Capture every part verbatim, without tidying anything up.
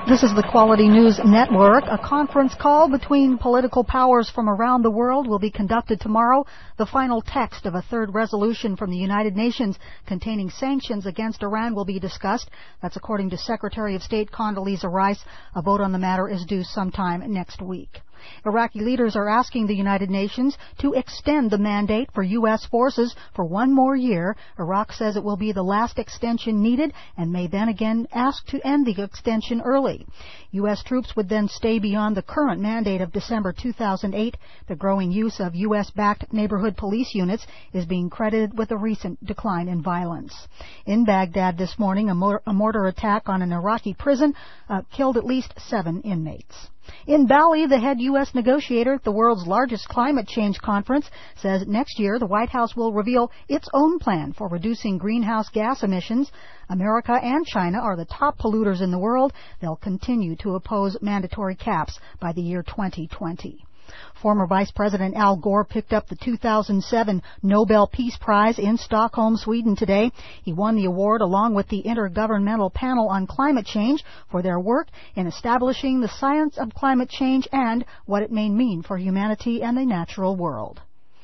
This is the Quality News Network. A conference call between political powers from around the world will be conducted tomorrow. The final text of a third resolution from the United Nations containing sanctions against Iran will be discussed. That's according to Secretary of State Condoleezza Rice. A vote on the matter is due sometime next week. Iraqi leaders are asking the United Nations to extend the mandate for U S forces for one more year. Iraq says it will be the last extension needed and may then again ask to end the extension early. U S troops would then stay beyond the current mandate of December two thousand eight. The growing use of U S-backed neighborhood police units is being credited with a recent decline in violence. In Baghdad this morning, a, mor- a mortar attack on an Iraqi prison uh, killed at least seven inmates. In Bali, the head U S negotiator at the world's largest climate change conference says next year the White House will reveal its own plan for reducing greenhouse gas emissions. America and China are the top polluters in the world. They'll continue to oppose mandatory caps by the year twenty twenty. Former Vice President Al Gore picked up the two thousand seven Nobel Peace Prize in Stockholm, Sweden today. He won the award along with the Intergovernmental Panel on Climate Change for their work in establishing the science of climate change and what it may mean for humanity and the natural world.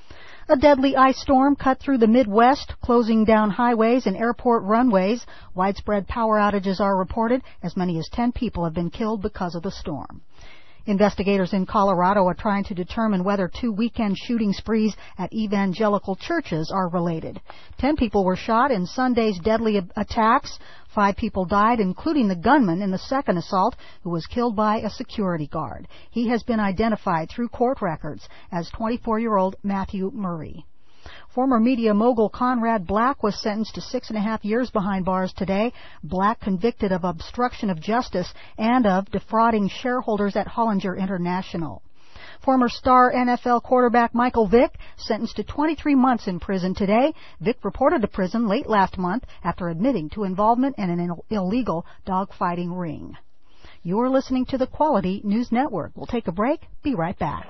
A deadly ice storm cut through the Midwest, closing down highways and airport runways. Widespread power outages are reported. As many as ten people have been killed because of the storm. Investigators in Colorado are trying to determine whether two weekend shooting sprees at evangelical churches are related. Ten people were shot in Sunday's deadly attacks. Five people died, including the gunman in the second assault, who was killed by a security guard. He has been identified through court records as twenty-four-year-old Matthew Murray. Former media mogul Conrad Black was sentenced to six and a half years behind bars today. Black convicted of obstruction of justice and of defrauding shareholders at Hollinger International. Former star N F L quarterback Michael Vick sentenced to twenty-three months in prison today. Vick reported to prison late last month after admitting to involvement in an Ill- illegal dogfighting ring. You're listening to the Quality News Network. We'll take a break. Be right back.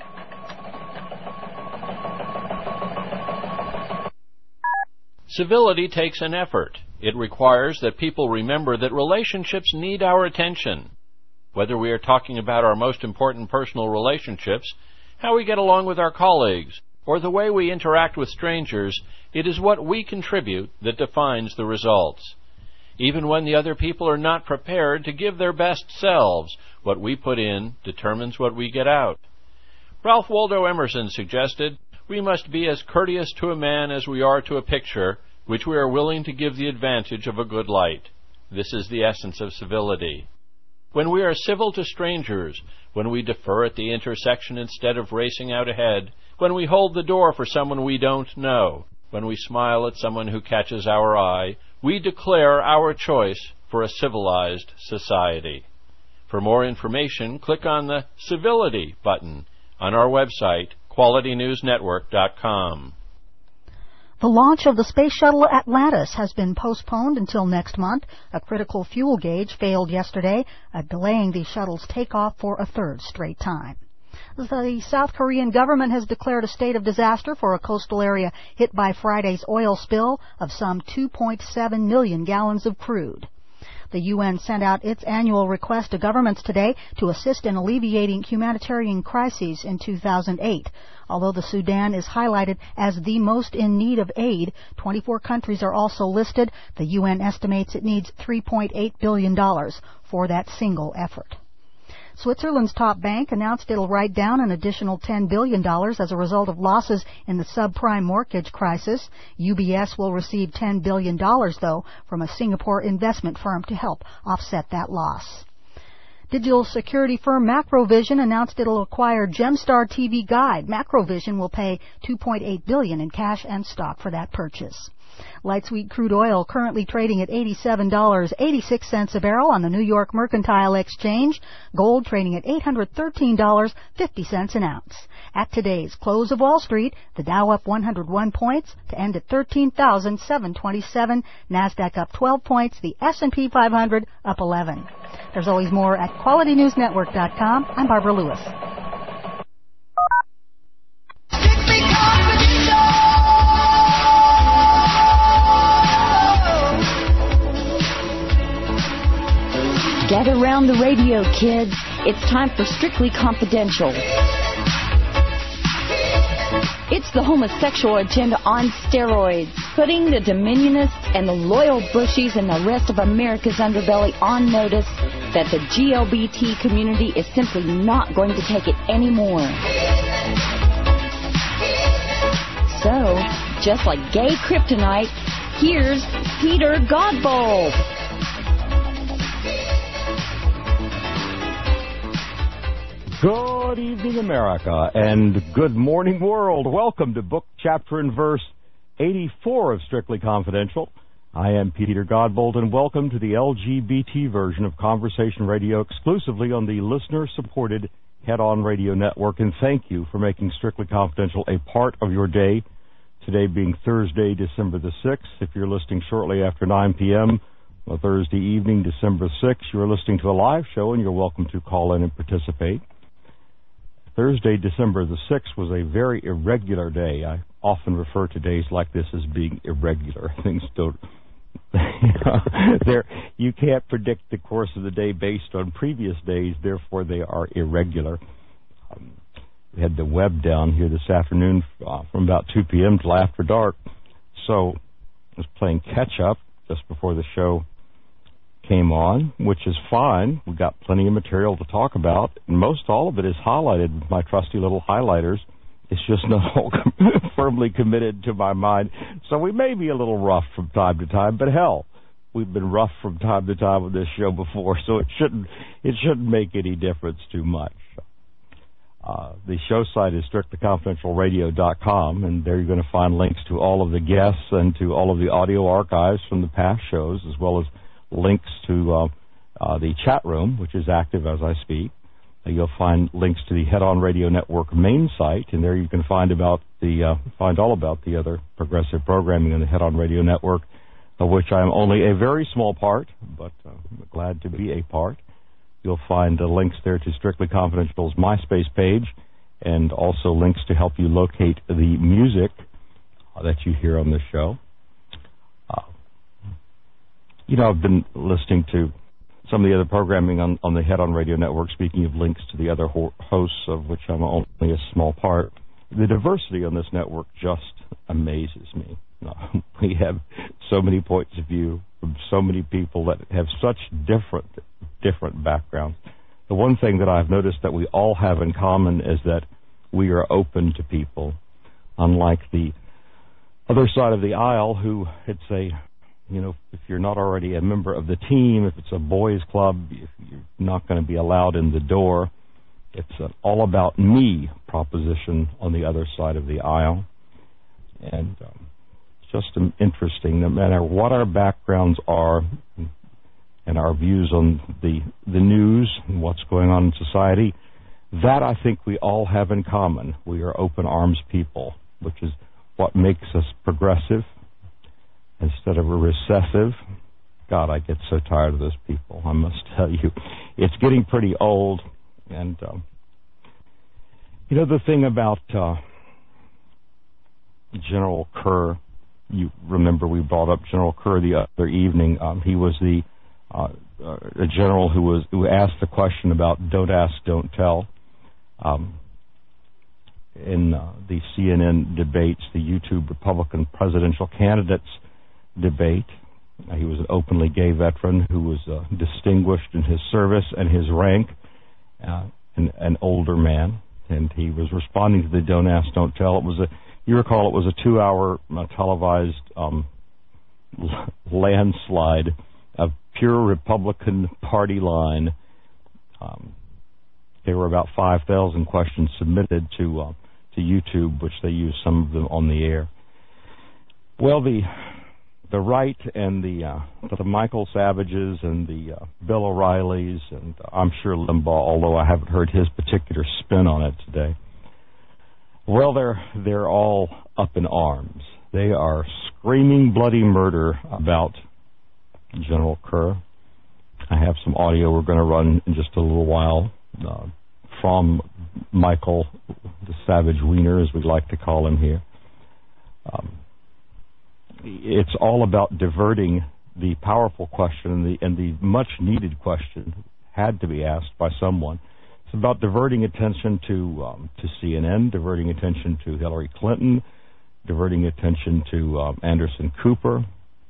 Civility takes an effort. It requires that people remember that relationships need our attention. Whether we are talking about our most important personal relationships, how we get along with our colleagues, or the way we interact with strangers, it is what we contribute that defines the results. Even when the other people are not prepared to give their best selves, what we put in determines what we get out. Ralph Waldo Emerson suggested, we must be as courteous to a man as we are to a picture, which we are willing to give the advantage of a good light. This is the essence of civility. When we are civil to strangers, when we defer at the intersection instead of racing out ahead, when we hold the door for someone we don't know, when we smile at someone who catches our eye, we declare our choice for a civilized society. For more information, click on the Civility button on our website, quality news network dot com. The launch of the space shuttle Atlantis has been postponed until next month. A critical fuel gauge failed yesterday, uh, delaying the shuttle's takeoff for a third straight time. The South Korean government has declared a state of disaster for a coastal area hit by Friday's oil spill of some two point seven million gallons of crude. The U N sent out its annual request to governments today to assist in alleviating humanitarian crises in two thousand eight. Although the Sudan is highlighted as the most in need of aid, twenty-four countries are also listed. The U N estimates it needs three point eight billion dollars for that single effort. Switzerland's top bank announced it'll write down an additional ten billion dollars as a result of losses in the subprime mortgage crisis. U B S will receive ten billion dollars, though, from a Singapore investment firm to help offset that loss. Digital security firm Macrovision announced it'll acquire Gemstar T V Guide. Macrovision will pay two point eight billion dollars in cash and stock for that purchase. Light sweet crude oil currently trading at eighty-seven dollars and eighty-six cents a barrel on the New York Mercantile Exchange. Gold trading at eight hundred thirteen dollars and fifty cents an ounce. At today's close of Wall Street, the Dow up one hundred one points to end at thirteen thousand seven hundred twenty-seven. NASDAQ up twelve points. The S and P five hundred up eleven. There's always more at quality news network dot com. I'm Barbara Lewis. Gather around the radio, kids. It's time for Strictly Confidential. It's the homosexual agenda on steroids, putting the Dominionists and the loyal Bushies and the rest of America's underbelly on notice that the G L B T community is simply not going to take it anymore. So, just like gay kryptonite, here's Peter Godbold. Good evening, America, and good morning, world. Welcome to book, chapter, and verse eighty-four of Strictly Confidential. I am Peter Godbold, and welcome to the L G B T version of Conversation Radio exclusively on the listener-supported Head On Radio Network, and thank you for making Strictly Confidential a part of your day, today being Thursday, December the sixth. If you're listening shortly after nine p.m., on Thursday evening, December sixth, you're listening to a live show, and you're welcome to call in and participate. Thursday, December the sixth was a very irregular day. I often refer to days like this as being irregular. Things don't, there, you can't predict the course of the day based on previous days, therefore they are irregular. Um, we had the web down here this afternoon uh, from about two p.m. till after dark, so I was playing catch-up just before the show came on, which is fine. We've got plenty of material to talk about, and most all of it is highlighted with my trusty little highlighters. It's just not all firmly committed to my mind, so we may be a little rough from time to time, but hell, we've been rough from time to time with this show before, so it shouldn't it shouldn't make any difference too much. Uh, the show site is strictly confidential radio dot com, and there you're going to find links to all of the guests and to all of the audio archives from the past shows, as well as links to uh, uh, the chat room, which is active as I speak. Uh, you'll find links to the Head On Radio Network main site, and there you can find about the uh, find all about the other progressive programming on the Head On Radio Network, of which I am only a very small part, but uh, I'm glad to be a part. You'll find uh, links there to Strictly Confidential's MySpace page, and also links to help you locate the music uh, that you hear on the show. You know, I've been listening to some of the other programming on, on the Head On Radio Network, speaking of links to the other ho- hosts, of which I'm only a small part. The diversity on this network just amazes me. We have so many points of view from so many people that have such different, different backgrounds. The one thing that I've noticed that we all have in common is that we are open to people, unlike the other side of the aisle who, it's a You know, if you're not already a member of the team, if it's a boys' club, if you're not going to be allowed in the door. It's an all-about me proposition on the other side of the aisle. And um, it's just um, interesting, no matter what our backgrounds are and our views on the, the news and what's going on in society, that I think we all have in common. We are open arms people, which is what makes us progressive instead of a recessive. God, I get so tired of those people, I must tell you. It's getting pretty old. And, um, you know, the thing about uh, General Kerr, you remember we brought up General Kerr the other evening. Um, he was the uh, uh, a general who was who asked the question about don't ask, don't tell. Um, in uh, the C N N debates, the YouTube Republican presidential candidates debate. Uh, he was an openly gay veteran who was uh, distinguished in his service and his rank, uh, an, an older man, and he was responding to the Don't Ask, Don't Tell. It was a, you recall, it was a two-hour uh, televised um, landslide of pure Republican Party line. Um, there were about five thousand questions submitted to uh, to YouTube, which they used some of them on the air. Well, the the right and the uh, the Michael Savages and the uh, Bill O'Reillys, and uh, I'm sure Limbaugh, although I haven't heard his particular spin on it today. Well, they're they're all up in arms. They are screaming bloody murder about General Kerr. I have some audio we're going to run in just a little while uh, from Michael, the Savage Wiener, as we like to call him here. Um, it's all about diverting the powerful question and the, and the much-needed question had to be asked by someone. It's about diverting attention to um, to C N N, diverting attention to Hillary Clinton, diverting attention to um, Anderson Cooper.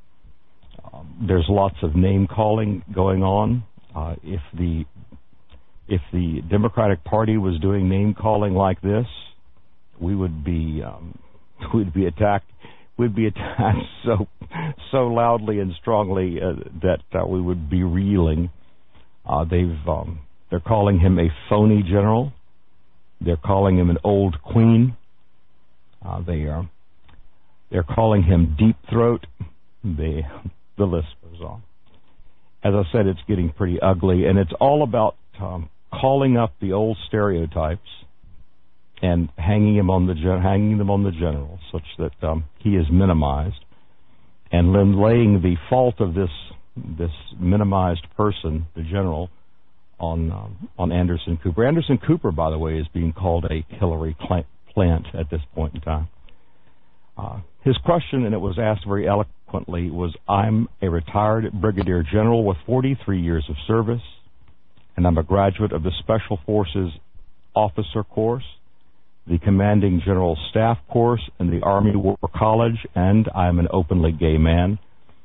Um, there's lots of name-calling going on. Uh, if the if the Democratic Party was doing name-calling like this, we would be um, we'd be attacked. We'd be attacked so so loudly and strongly uh, that uh, we would be reeling. Uh, they've um, they're calling him a phony general. They're calling him an old queen. Uh, they are they're calling him deep throat. They, the list goes on. As I said, it's getting pretty ugly, and it's all about um, calling up the old stereotypes and hanging him on the gen- hanging them on the general, such that um, he is minimized, and then laying the fault of this this minimized person, the general, on um, on Anderson Cooper. Anderson Cooper, by the way, is being called a Hillary plant at this point in time. Uh, his question, and it was asked very eloquently, was, "I'm a retired brigadier general with forty-three years of service, and I'm a graduate of the Special Forces Officer Course, the Commanding General Staff Course, and the Army War College, and I'm an openly gay man."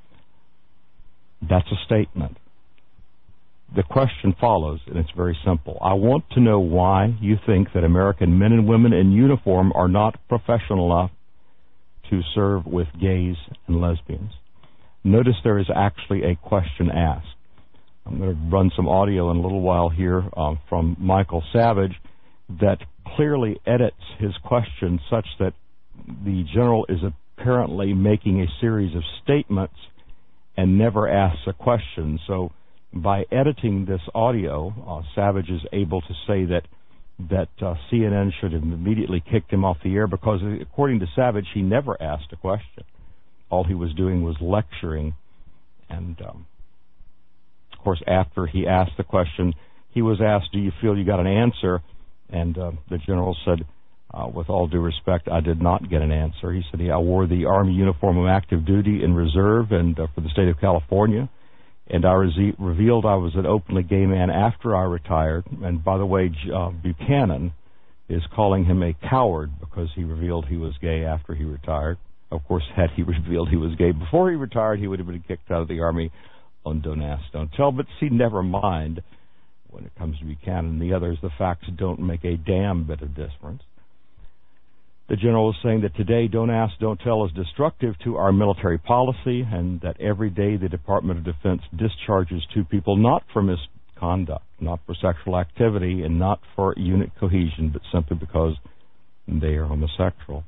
That's a statement. The question follows, and it's very simple. I want to know why you think that American men and women in uniform are not professional enough to serve with gays and lesbians. Notice there is actually a question asked. I'm going to run some audio in a little while here uh, from Michael Savage that clearly edits his question such that the general is apparently making a series of statements and never asks a question. So by editing this audio, uh, Savage is able to say that that uh, C N N should have immediately kicked him off the air because, according to Savage, he never asked a question. All he was doing was lecturing. And, um, of course, after he asked the question, he was asked, "Do you feel you got an answer?" And uh, the general said, uh, with all due respect, I did not get an answer. He said, I wore the Army uniform of active duty in reserve and uh, for the state of California, and I re- revealed I was an openly gay man after I retired. And by the way, uh, Buchanan is calling him a coward because he revealed he was gay after he retired. Of course, had he revealed he was gay before he retired, he would have been kicked out of the Army on Don't Ask, Don't Tell. But see, never mind. When it comes to Buchanan and the others, the facts don't make a damn bit of difference. The general is saying that today, Don't Ask, Don't Tell is destructive to our military policy, and that every day the Department of Defense discharges two people not for misconduct, not for sexual activity, and not for unit cohesion, but simply because they are homosexual.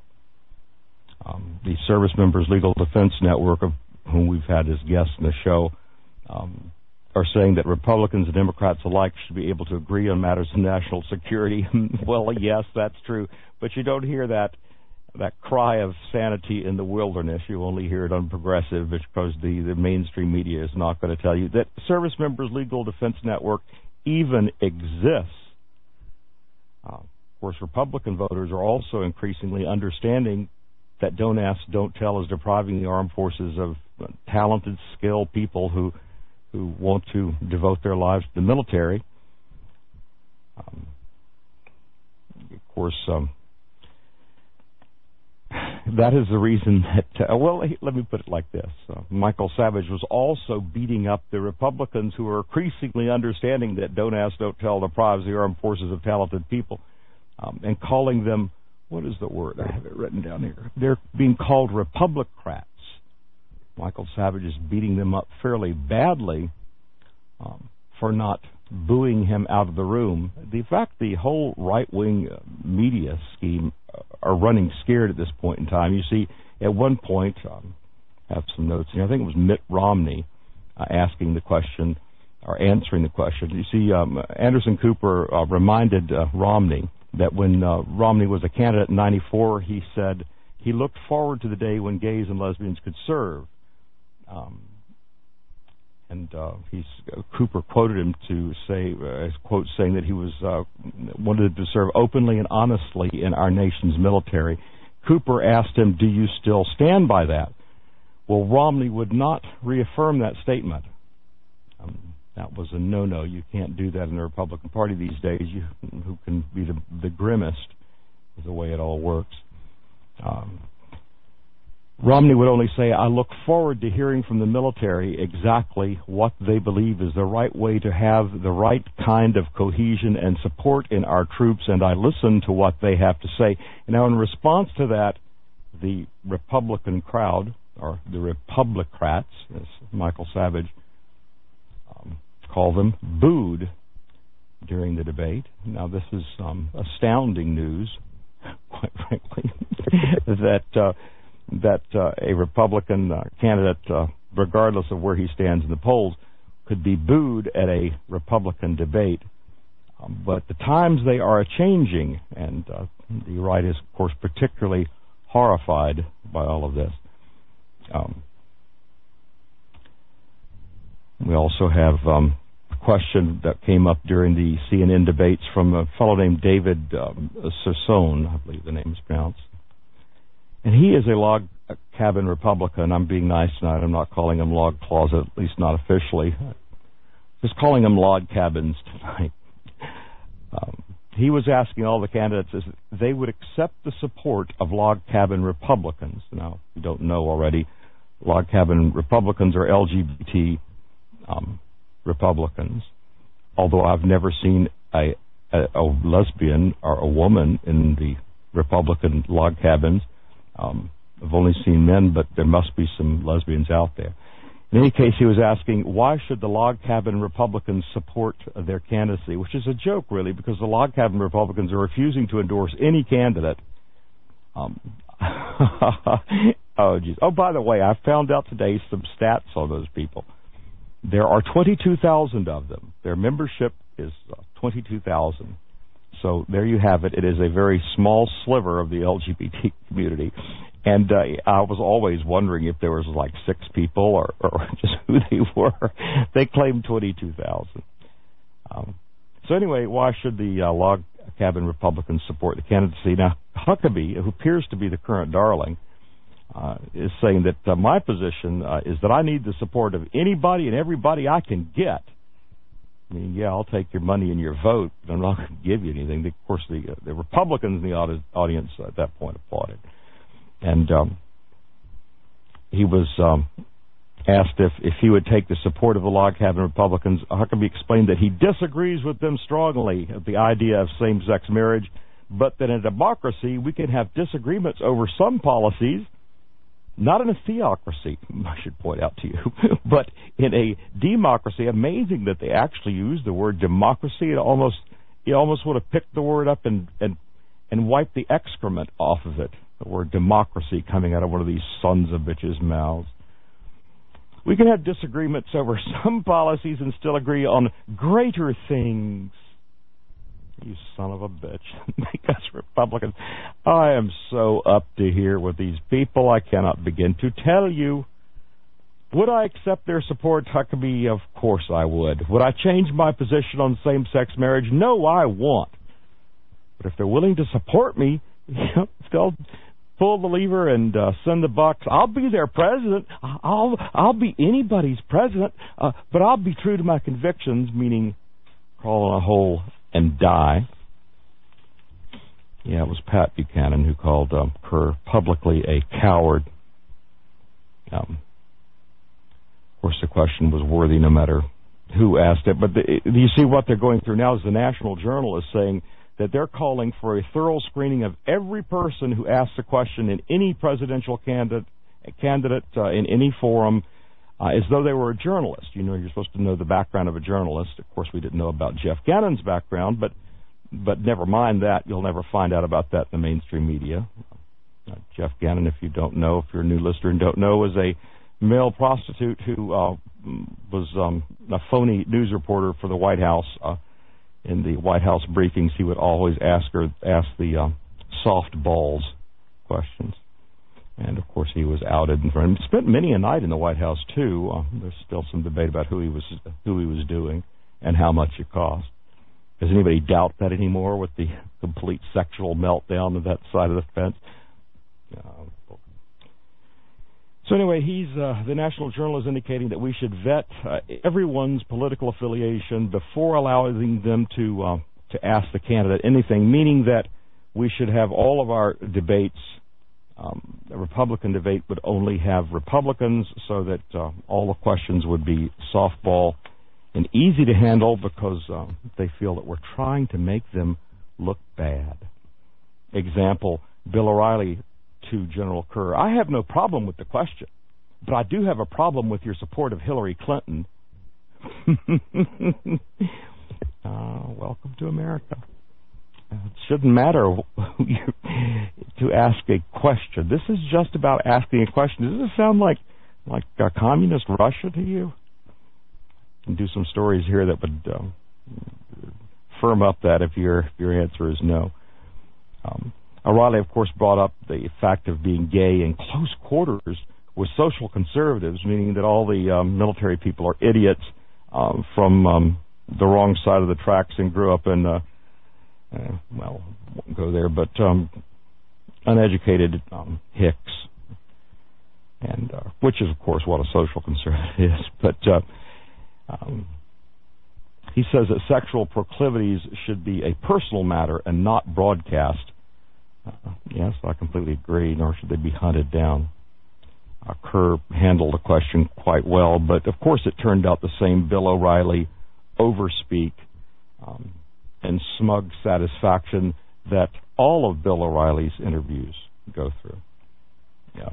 Um, the Service Members Legal Defense Network, of whom we've had as guests in the show, um, are saying that Republicans and Democrats alike should be able to agree on matters of national security. Well, yes, that's true, but you don't hear that that cry of sanity in the wilderness. You only hear it on progressive because the, the mainstream media is not going to tell you that Service Members Legal Defense Network even exists. Uh, of course, Republican voters are also increasingly understanding that Don't Ask, Don't Tell is depriving the armed forces of talented, skilled people who who want to devote their lives to the military. Um, of course, um, that is the reason that, uh, well, let me put it like this. Uh, Michael Savage was also beating up the Republicans who are increasingly understanding that Don't Ask, Don't Tell deprives the armed forces of talented people, um, and calling them, what is the word? I have it written down here. They're being called Republicrats. Michael Savage is beating them up fairly badly um, for not booing him out of the room. The fact the whole right-wing uh, media scheme uh, are running scared at this point in time. You see, at one point, um, I have some notes here, I think it was Mitt Romney uh, asking the question, or answering the question. You see, um, Anderson Cooper uh, reminded uh, Romney that when uh, Romney was a candidate in ninety-four, he said he looked forward to the day when gays and lesbians could serve. Um, and uh, he's, uh, Cooper quoted him to say, uh, as quote, saying that he was uh, wanted to serve openly and honestly in our nation's military. Cooper asked him, "Do you still stand by that?" Well, Romney would not reaffirm that statement. Um, that was a no-no. You can't do that in the Republican Party these days. You, who can be the, the grimmest is the way it all works. Um, Romney would only say, I look forward to hearing from the military exactly what they believe is the right way to have the right kind of cohesion and support in our troops, and I listen to what they have to say. Now, in response to that, the Republican crowd, or the Republicrats, as Michael Savage um, called them, booed during the debate. Now, this is um, astounding news, quite frankly, that... Uh, that uh, a Republican uh, candidate, uh, regardless of where he stands in the polls, could be booed at a Republican debate. Um, but the times, they are a-changing, and uh, the right is, of course, particularly horrified by all of this. Um, we also have um, a question that came up during the C N N debates from a fellow named David um, Sassone, I believe the name is pronounced. And he is a log cabin Republican. I'm being nice tonight. I'm not calling him log closet, at least not officially. Just calling them log cabins tonight. Um, he was asking all the candidates if they would accept the support of log cabin Republicans. Now, if you don't know already, log cabin Republicans are L G B T um, Republicans. Although I've never seen a, a, a lesbian or a woman in the Republican log cabins. Um, I've only seen men, but there must be some lesbians out there. In any case, he was asking, why should the log cabin Republicans support their candidacy, which is a joke, really, because the log cabin Republicans are refusing to endorse any candidate. Um, oh, geez. Oh, by the way, I found out today some stats on those people. There are twenty-two thousand of them. Their membership is uh, twenty-two thousand. So there you have it. It is a very small sliver of the L G B T community. And uh, I was always wondering if there was like six people or, or just who they were. They claimed twenty-two thousand. Um, so anyway, why should the uh, log cabin Republicans support the candidacy? Now, Huckabee, who appears to be the current darling, uh, is saying that uh, my position uh, is that I need the support of anybody and everybody I can get. I mean, yeah, I'll take your money and your vote, but I'm not going to give you anything. Of course, the, uh, the Republicans in the audi- audience at that point applauded. And um, he was um, asked if, if he would take the support of the log cabin Republicans. Huckabee explained that he disagrees with them strongly of the idea of same-sex marriage, but that in a democracy we can have disagreements over some policies, not in a theocracy, I should point out to you, but in a democracy. Amazing that they actually use the word democracy. It almost, you almost would have picked the word up and, and, and wiped the excrement off of it, the word democracy coming out of one of these sons of bitches' mouths. We can have disagreements over some policies and still agree on greater things. You son of a bitch. Make us Republicans. I am so up to here with these people, I cannot begin to tell you. Would I accept their support, Huckabee? Of course I would. Would I change my position on same-sex marriage? No, I won't. But if they're willing to support me, if they'll pull the lever and uh, send the bucks, I'll be their president. I'll I'll be anybody's president, uh, but I'll be true to my convictions, meaning crawl in a hole and die. Yeah, it was Pat Buchanan who called um, Kerr publicly a coward. Um, of course, the question was worthy no matter who asked it. But the, you see what they're going through now is the National Journal is saying that they're calling for a thorough screening of every person who asks a question in any presidential candidate, candidate uh, in any forum, Uh, as though they were a journalist. You know, you're supposed to know the background of a journalist. Of course, we didn't know about Jeff Gannon's background, but but never mind that. You'll never find out about that in the mainstream media. Uh, Jeff Gannon, if you don't know, if you're a new listener and don't know, was a male prostitute who uh, was um, a phony news reporter for the White House. Uh, in the White House briefings, he would always ask her ask the uh, soft balls questions. And, of course, he was outed in front of him. Spent many a night in the White House, too. Uh, there's still some debate about who he was who he was doing and how much it cost. Does anybody doubt that anymore with the complete sexual meltdown of that side of the fence? Uh, So anyway, he's uh, the National Journal is indicating that we should vet uh, everyone's political affiliation before allowing them to uh, to ask the candidate anything, meaning that we should have all of our debates, um, the Republican debate would only have Republicans, so that uh, all the questions would be softball and easy to handle, because uh, they feel that we're trying to make them look bad. Example, Bill O'Reilly to General Kerr: I have no problem with the question, but I do have a problem with your support of Hillary Clinton. uh, welcome to America. Uh, it shouldn't matter to ask a question. This is just about asking a question. Does this sound like like uh, communist Russia to you? I can do some stories here that would uh, firm up that if your if your answer is no. Um, O'Reilly, of course, brought up the fact of being gay in close quarters with social conservatives, meaning that all the um, military people are idiots um, from um, the wrong side of the tracks and grew up in, uh, uh, well, won't go there, but um, uneducated um, hicks, and uh, which is, of course, what a social conservative is. But uh, um, he says that sexual proclivities should be a personal matter and not broadcast. Uh, yes, I completely agree, nor should they be hunted down. Uh, Kerr handled the question quite well, but of course it turned out the same Bill O'Reilly overspeak um, and smug satisfaction that all of Bill O'Reilly's interviews go through. Yeah.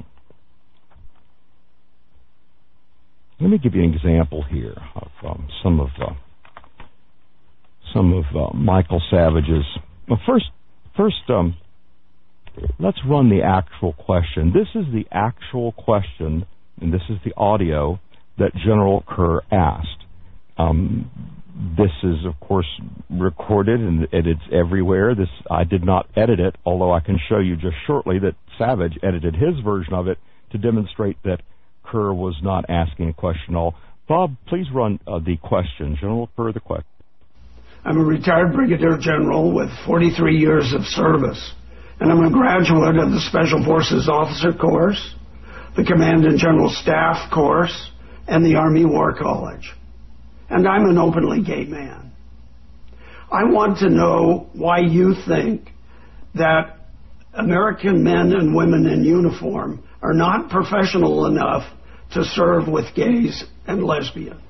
Let me give you an example here of um, some of uh, some of uh, Michael Savage's. Well, first, first. Um, Let's run the actual question. This is the actual question, and this is the audio that General Kerr asked. Um, this is, of course, recorded, and it's everywhere. This I did not edit it, although I can show you just shortly that Savage edited his version of it to demonstrate that Kerr was not asking a question at all. Bob, please run uh, the question. General Kerr, the question. I'm a retired brigadier general with forty-three years of service. And I'm a graduate of the Special Forces Officer Course, the Command and General Staff Course, and the Army War College. And I'm an openly gay man. I want to know why you think that American men and women in uniform are not professional enough to serve with gays and lesbians.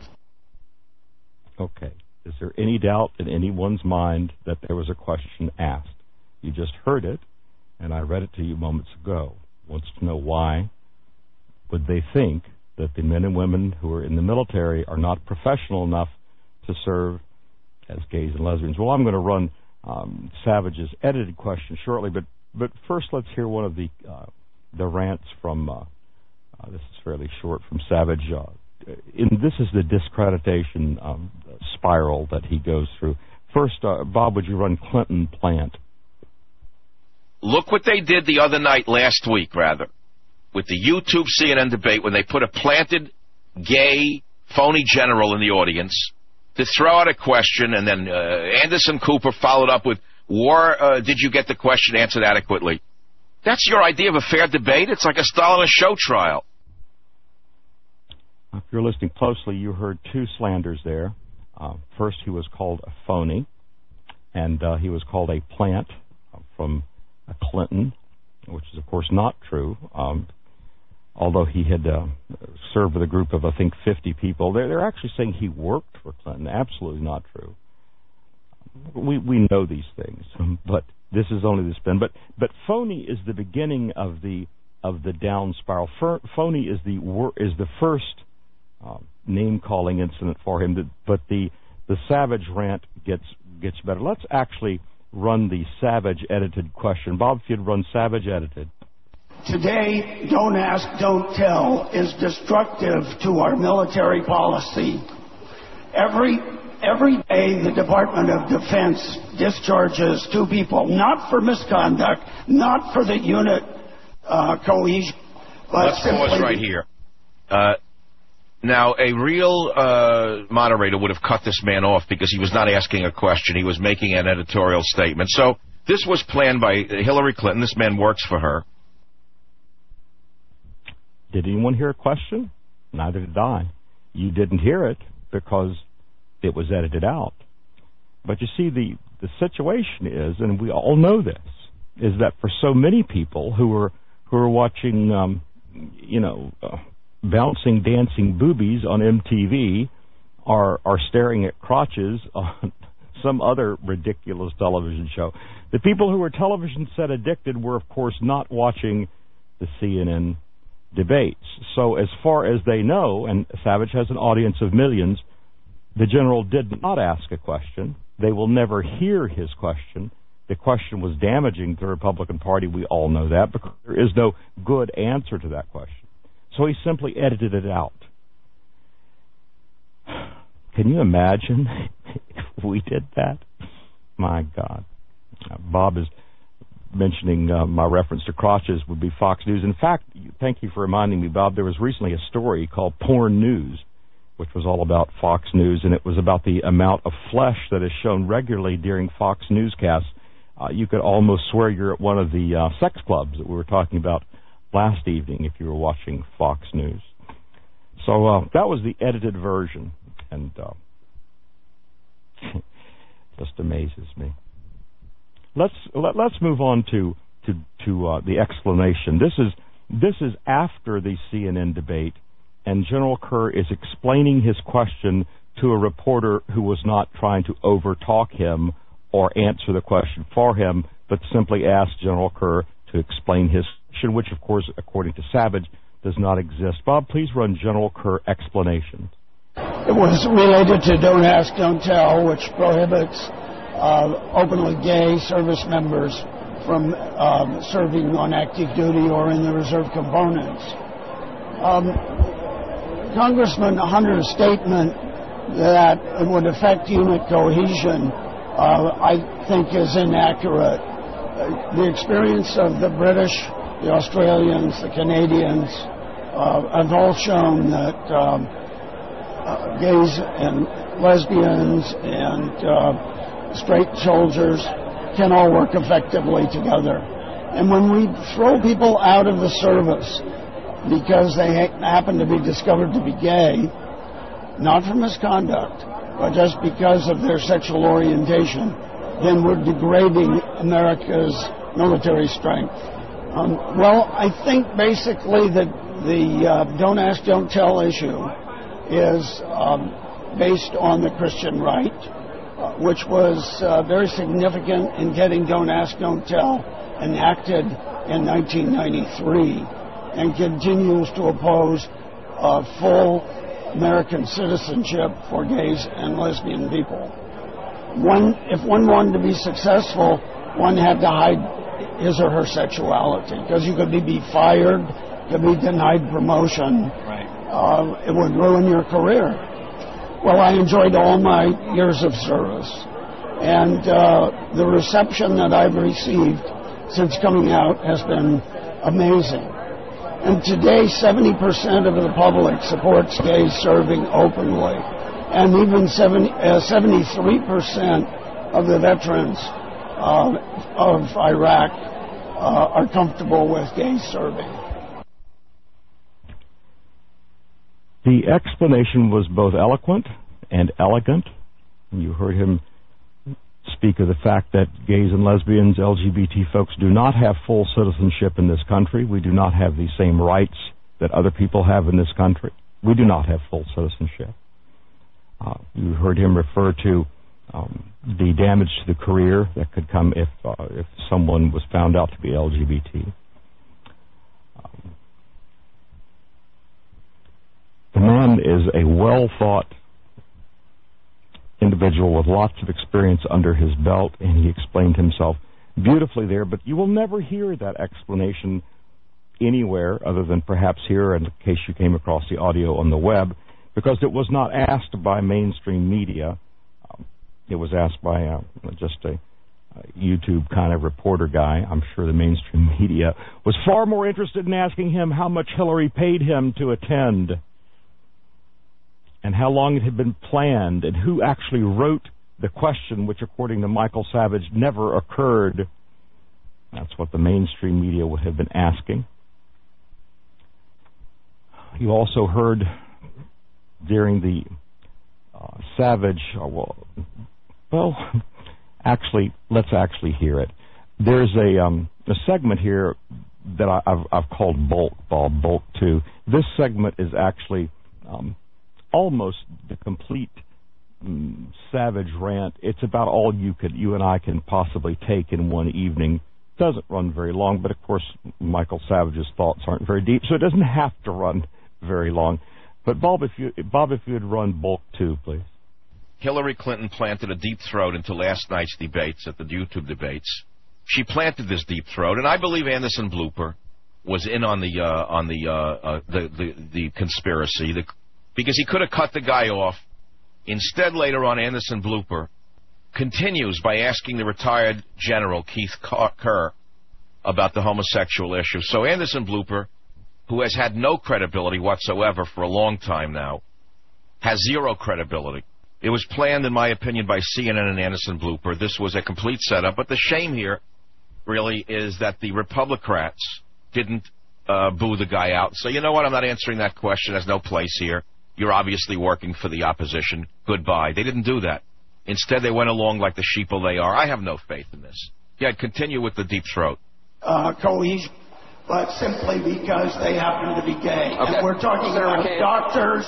Okay. Is there any doubt in anyone's mind that there was a question asked? You just heard it, and I read it to you moments ago. Wants to know why would they think that the men and women who are in the military are not professional enough to serve as gays and lesbians? Well, I'm going to run um, Savage's edited question shortly, but but first let's hear one of the uh, the rants from. Uh, uh, this is fairly short from Savage. Uh, in, this is the discreditation um, spiral that he goes through. First, uh, Bob, would you run Clinton plant? Look what they did the other night, last week, rather, with the YouTube C N N debate when they put a planted, gay, phony general in the audience to throw out a question, and then uh, Anderson Cooper followed up with, war, uh, did you get the question answered adequately? That's your idea of a fair debate? It's like a Stalinist show trial. If you're listening closely, you heard two slanders there. Uh, first, he was called a phony, and uh, he was called a plant from Clinton, which is, of course, not true. Um, although he had uh, served with a group of, I think, fifty people. They're, they're actually saying he worked for Clinton. Absolutely not true. We we know these things, but this is only the spin. But but phony is the beginning of the of the down spiral. F- phony is the wor- is the first uh, name calling incident for him. But the the Savage rant gets gets better. Let's actually run the Savage edited question. Bob, if you'd run Savage edited. Today, don't ask, don't tell is destructive to our military policy. Every every day, the Department of Defense discharges two people, not for misconduct, not for the unit uh, cohesion, but Let's simply... pause right here. Uh, now, a real uh, moderator would have cut this man off because he was not asking a question. He was making an editorial statement. So this was planned by Hillary Clinton. This man works for her. Did anyone hear a question? Neither did I. You didn't hear it because it was edited out. But you see, the, the situation is, and we all know this, is that for so many people who are who are watching, um, you know, uh, bouncing, dancing boobies on M T V, are are staring at crotches on some other ridiculous television show. The people who were television set addicted were, of course, not watching the C N N debates. So as far as they know, and Savage has an audience of millions, the general did not ask a question. They will never hear his question. The question was damaging to the Republican Party. We all know that because there is no good answer to that question. So he simply edited it out. Can you imagine if we did that? My God. Uh, Bob is mentioning uh, my reference to crotches would be Fox News. In fact, thank you for reminding me, Bob, there was recently a story called Porn News, which was all about Fox News, and it was about the amount of flesh that is shown regularly during Fox newscasts. Uh, you could almost swear you're at one of the uh, sex clubs that we were talking about last evening if you were watching Fox News. So uh, that was the edited version, and uh, just amazes me. Let's let, let's move on to to to uh, the explanation. This is this is after the C N N debate, and General Kerr is explaining his question to a reporter who was not trying to overtalk him or answer the question for him, but simply asked General Kerr to explain his question, which, of course, according to Savage, does not exist. Bob, please run General Kerr explanations. It was related to Don't Ask, Don't Tell, which prohibits uh, openly gay service members from um, serving on active duty or in the reserve components. Um, Congressman Hunter's statement that it would affect unit cohesion, uh, I think, is inaccurate. Uh, the experience of the British, the Australians, the Canadians uh, have all shown that um, uh, gays and lesbians and uh, straight soldiers can all work effectively together. And when we throw people out of the service because they ha- happen to be discovered to be gay, not for misconduct, but just because of their sexual orientation, then we're degrading America's military strength. Um, well, I think basically that the uh, Don't Ask, Don't Tell issue is um, based on the Christian right, uh, which was uh, very significant in getting Don't Ask, Don't Tell enacted in nineteen ninety-three and continues to oppose uh, full American citizenship for gays and lesbian people. One, if one wanted to be successful, one had to hide his or her sexuality, because you could be fired, could be denied promotion. Right. Uh, it would ruin your career. Well, I enjoyed all my years of service, and uh, the reception that I've received since coming out has been amazing. And today, seventy percent of the public supports gays serving openly. And even seventy, uh, seventy-three percent of the veterans uh, of Iraq uh, are comfortable with gays serving. The explanation was both eloquent and elegant. You heard him speak of the fact that gays and lesbians, L G B T folks, do not have full citizenship in this country. We do not have the same rights that other people have in this country. We do not have full citizenship. Uh, you heard him refer to um, the damage to the career that could come if uh, if someone was found out to be L G B T. Um, the man is a well-thought individual with lots of experience under his belt, and he explained himself beautifully there, but you will never hear that explanation anywhere other than perhaps here, in case you came across the audio on the web, because it was not asked by mainstream media. Um, it was asked by uh, just a, a YouTube kind of reporter guy. I'm sure the mainstream media was far more interested in asking him how much Hillary paid him to attend, and how long it had been planned, and who actually wrote the question, which, according to Michael Savage, never occurred. That's what the mainstream media would have been asking. you also heard during the uh, Savage, uh, well, well, actually, let's actually hear it. There's a, um, a segment here that I, I've, I've called Bulk, Bob, Bulk two. This segment is actually um, almost the complete um, Savage rant. It's about all you could, you and I can possibly take in one evening. Doesn't run very long, but of course Michael Savage's thoughts aren't very deep, so it doesn't have to run very long. But Bob, if you Bob, if you'd run Bulk two, please. Hillary Clinton planted a deep throat into last night's debates at the YouTube debates. She planted this deep throat, and I believe Anderson Blooper was in on the uh, on the, uh, uh, the the the conspiracy, the, because he could have cut the guy off. Instead, later on, Anderson Blooper continues by asking the retired general Keith Kerr about the homosexual issue. So Anderson Blooper, who has had no credibility whatsoever for a long time now, has zero credibility. It was planned, in my opinion, by C N N and Anderson Blooper. This was a complete setup. But the shame here really is that the Republicrats didn't uh, boo the guy out. So you know what? I'm not answering that question. There's no place here. You're obviously working for the opposition. Goodbye. They didn't do that. Instead, they went along like the sheeple they are. I have no faith in this. Yeah, continue with the deep throat. Uh, cohesion, but simply because they happen to be gay. Okay. And we're talking Senator about McCain. doctors,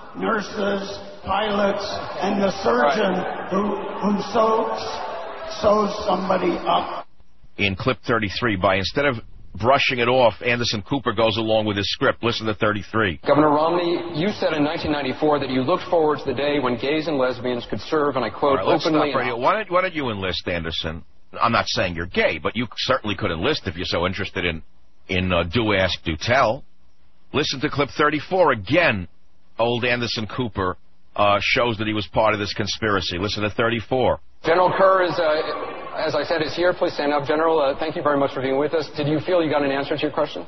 nurses, pilots, and the surgeon right. who, who sews, sews somebody up. In clip thirty-three, by instead of brushing it off, Anderson Cooper goes along with his script. Listen to thirty-three. Governor Romney, you said in nineteen ninety-four that you looked forward to the day when gays and lesbians could serve, and I quote, All right, let's openly... stop right here. Why don't, why don't you enlist, Anderson? I'm not saying you're gay, but you certainly could enlist if you're so interested in, in uh, do ask, do tell. Listen to clip thirty-four. Again, old Anderson Cooper uh, shows that he was part of this conspiracy. Listen to thirty-four. General Kerr is, uh, as I said, is here. Please stand up. General, uh, thank you very much for being with us. Did you feel you got an answer to your question?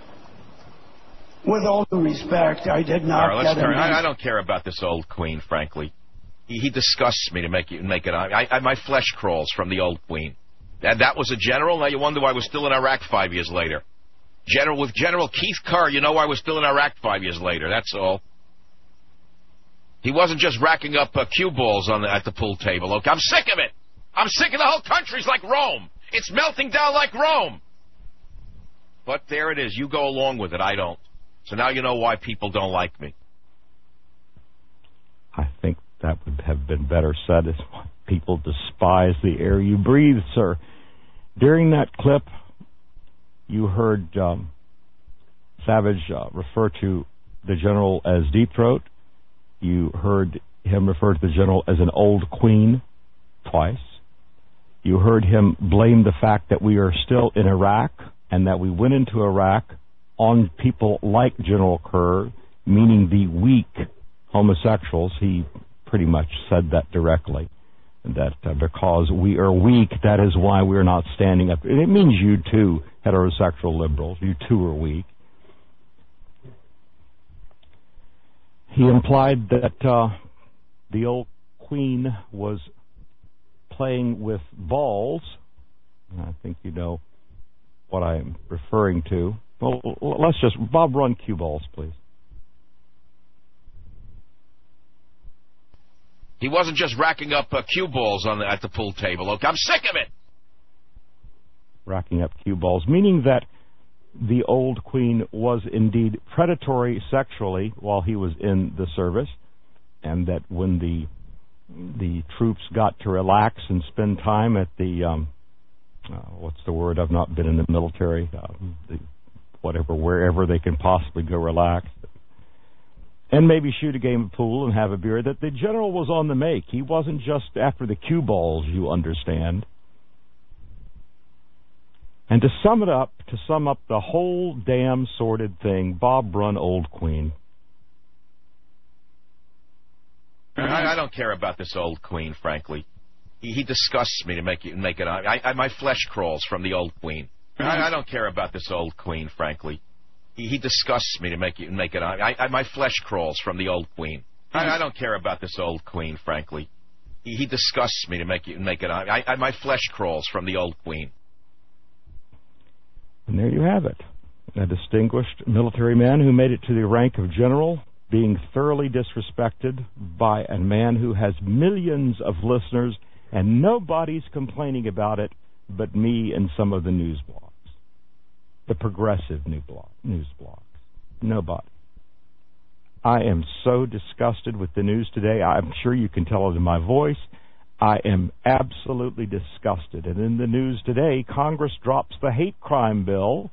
With all due respect, I did not All right, let's get carry, an I, I don't care about this old queen, frankly. He, he disgusts me to make it. Make it I, I, my flesh crawls from the old queen. That, that was a general. Now you wonder why I was still in Iraq five years later. General with General Keith Kerr, you know why I was still in Iraq five years later. That's all. He wasn't just racking up uh, cue balls on the, at the pool table. Okay, I'm sick of it. I'm sick of the whole country's like Rome. It's melting down like Rome. But there it is. You go along with it. I don't. So now you know why people don't like me. I think that would have been better said as people despise the air you breathe, sir. During that clip, you heard um, Savage uh, refer to the general as Deep Throat. You heard him refer to the general as an old queen twice. You heard him blame the fact that we are still in Iraq and that we went into Iraq on people like General Kerr, meaning the weak homosexuals. He pretty much said that directly, that uh, because we are weak, that is why we're not standing up. And it means you too, heterosexual liberals, you too are weak. He implied that uh, the old queen was playing with balls. I think you know what I'm referring to. Well, let's just, Bob, run cue balls, please. He wasn't just racking up uh, cue balls on the, at the pool table. Okay, I'm sick of it. Racking up cue balls, meaning that the old queen was indeed predatory sexually while he was in the service, and that when the the troops got to relax and spend time at the um, uh, what's the word? I've not been in the military. Uh, the, whatever, wherever they can possibly go relax, and maybe shoot a game of pool and have a beer, that the general was on the make. He wasn't just after the cue balls, you understand. And to sum it up, to sum up the whole damn sordid thing, Bob, run old queen. I, I don't care about this old queen, frankly. He, he disgusts me to make it. Make it. I, I, my flesh crawls from the old queen. I, I don't care about this old queen, frankly. He, he disgusts me to make it. Make it. I, I, my flesh crawls from the old queen. I, I don't care about this old queen, frankly. He, he disgusts me to make it. Make it. I, I, my flesh crawls from the old queen. And there you have it. a distinguished military man who made it to the rank of general, being thoroughly disrespected by a man who has millions of listeners, and nobody's complaining about it but me and some of the news blogs, the progressive news blogs. Nobody. I am so disgusted with the news today. I'm sure you can tell it in my voice. I am absolutely disgusted. And in the news today, Congress drops the hate crime bill.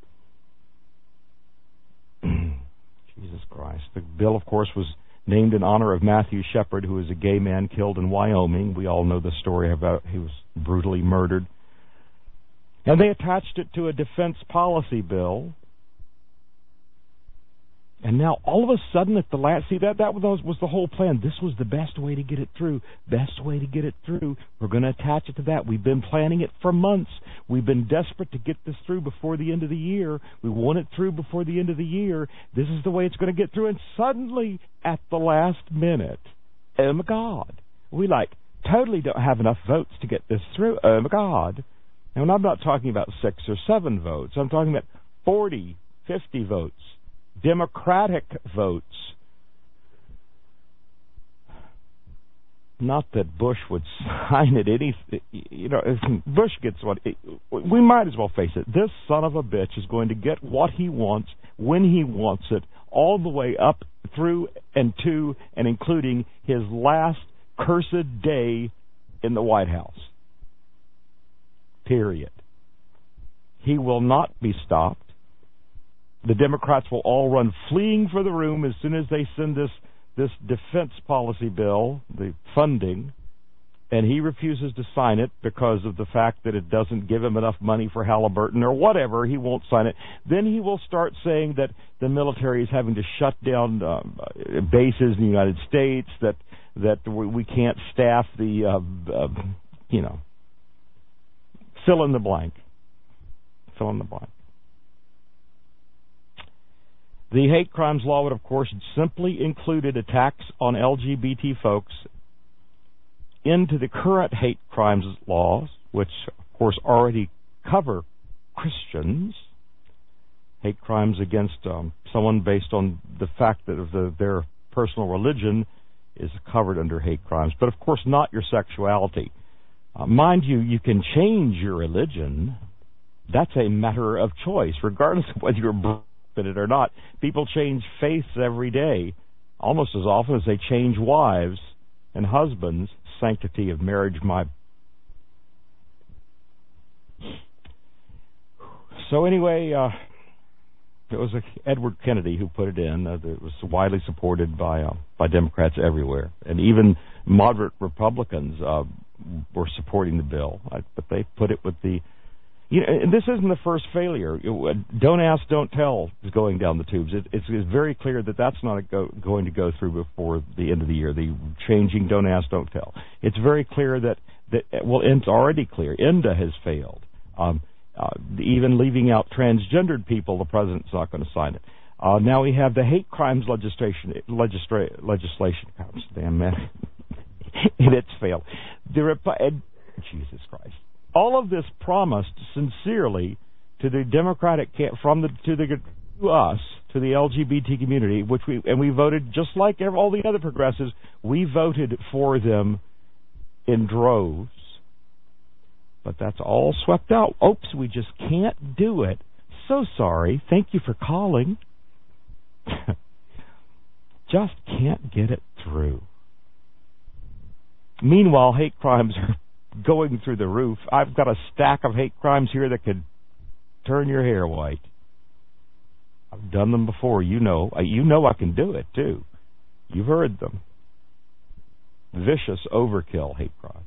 Jesus Christ. The bill, of course, was named in honor of Matthew Shepard, who was a gay man killed in Wyoming. We all know the story about he was brutally murdered. And they attached it to a defense policy bill. And now, all of a sudden, at the last, see, that, that was, was the whole plan. This was the best way to get it through. Best way to get it through. We're going to attach it to that. We've been planning it for months. We've been desperate to get this through before the end of the year. We want it through before the end of the year. This is the way it's going to get through. And suddenly, at the last minute, oh my God, we like totally don't have enough votes to get this through. Oh my God. And I'm not talking about six or seven votes. I'm talking about forty, fifty votes. Democratic votes. Not that Bush would sign it. Any, you know, if Bush gets what, we might as well face it. This son of a bitch is going to get what he wants when he wants it, all the way up through and to and including his last cursed day in the White House. Period. He will not be stopped. The Democrats will all run fleeing for the room as soon as they send this, this defense policy bill, the funding, and he refuses to sign it because of the fact that it doesn't give him enough money for Halliburton or whatever. He won't sign it. Then he will start saying that the military is having to shut down um, bases in the United States, that that we can't staff the, uh, uh, you know, fill in the blank. Fill in the blank. The hate crimes law would, of course, simply included attacks on L G B T folks into the current hate crimes laws, which, of course, already cover Christians. Hate crimes against um, someone based on the fact that of the, their personal religion is covered under hate crimes, but, of course, not your sexuality. Uh, mind you, you can change your religion. That's a matter of choice, regardless of whether you're in it or not. People change faiths every day, almost as often as they change wives and husbands. Sanctity of marriage, my... So anyway, uh, it was Edward Kennedy who put it in. Uh, it was widely supported by uh, by Democrats everywhere, and even moderate Republicans uh, were supporting the bill. Uh, but they put it with the... You know, and this isn't the first failure. Don't ask, don't tell is going down the tubes. It, it's, it's very clear that that's not go, going to go through before the end of the year, the changing don't ask, don't tell. It's very clear that, that well, it's already clear. I N D A has failed. Um, uh, even leaving out transgendered people, the president's not going to sign it. Uh, now we have the hate crimes legislation. Legistra- legislation. God, damn man. And it's failed. The Rep- Jesus Christ. All of this promised sincerely to the Democratic from the to the to us to the L G B T community, which we and we voted just like all the other progressives. We voted for them in droves, but that's all swept out. Oops, we just can't do it. So sorry. Thank you for calling. Just can't get it through. Meanwhile, hate crimes are going through the roof. I've got a stack of hate crimes here that could turn your hair white. I've done them before. You know. You know I can do it, too. You've heard them. Vicious overkill hate crimes.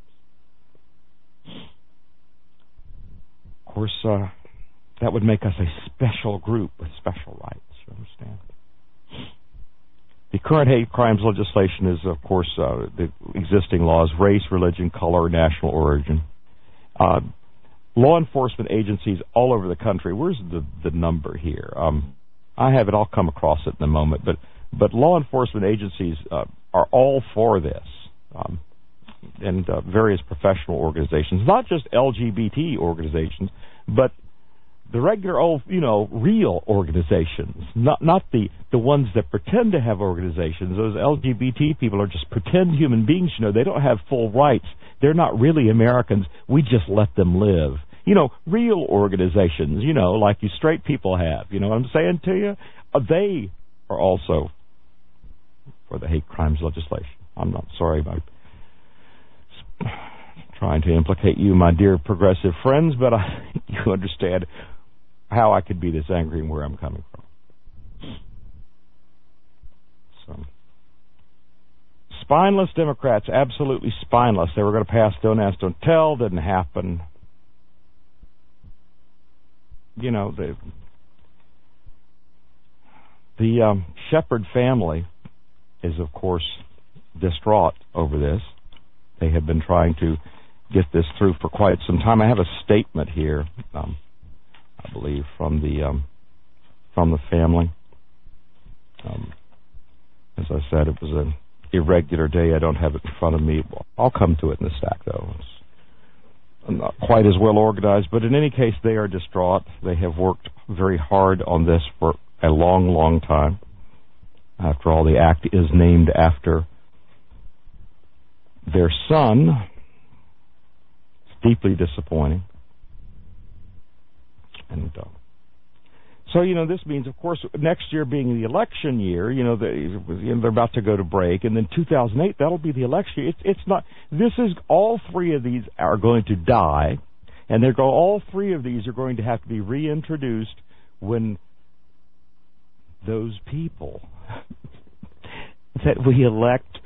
Of course, uh, that would make us a special group with special rights. You understand? The current hate crimes legislation is, of course, uh, the existing laws, race, religion, color, national origin. Uh, law enforcement agencies all over the country, where's the, the number here? Um, I have it, I'll come across it in a moment, but, but law enforcement agencies uh, are all for this, um, and uh, various professional organizations, not just L G B T organizations, but the regular old, you know, real organizations, not not the, the ones that pretend to have organizations. Those L G B T people are just pretend human beings, you know. They don't have full rights. They're not really Americans. We just let them live. You know, real organizations, you know, like you straight people have. You know what I'm saying to you? Uh, they are also for the hate crimes legislation. I'm not sorry about trying to implicate you, my dear progressive friends, but I think you understand how I could be this angry and where I'm coming from. So, spineless Democrats, absolutely spineless. They were going to pass Don't Ask, Don't Tell. Didn't happen. You know, the the um, Shepherd family is, of course, distraught over this. They have been trying to get this through for quite some time. I have a statement here, um, I believe, from the um, from the family. Um, as I said, it was an irregular day. I don't have it in front of me. I'll come to it in a sec, though. It's not quite as well organized, but in any case, they are distraught. They have worked very hard on this for a long, long time. After all, the act is named after their son. It's deeply disappointing. And uh, so, you know, this means, of course, next year being the election year, you know, they, you know, they're about to go to break, and then two thousand eight, that'll be the election year. It's, it's not, this is, all three of these are going to die, and they're go, all three of these are going to have to be reintroduced when those people that we elect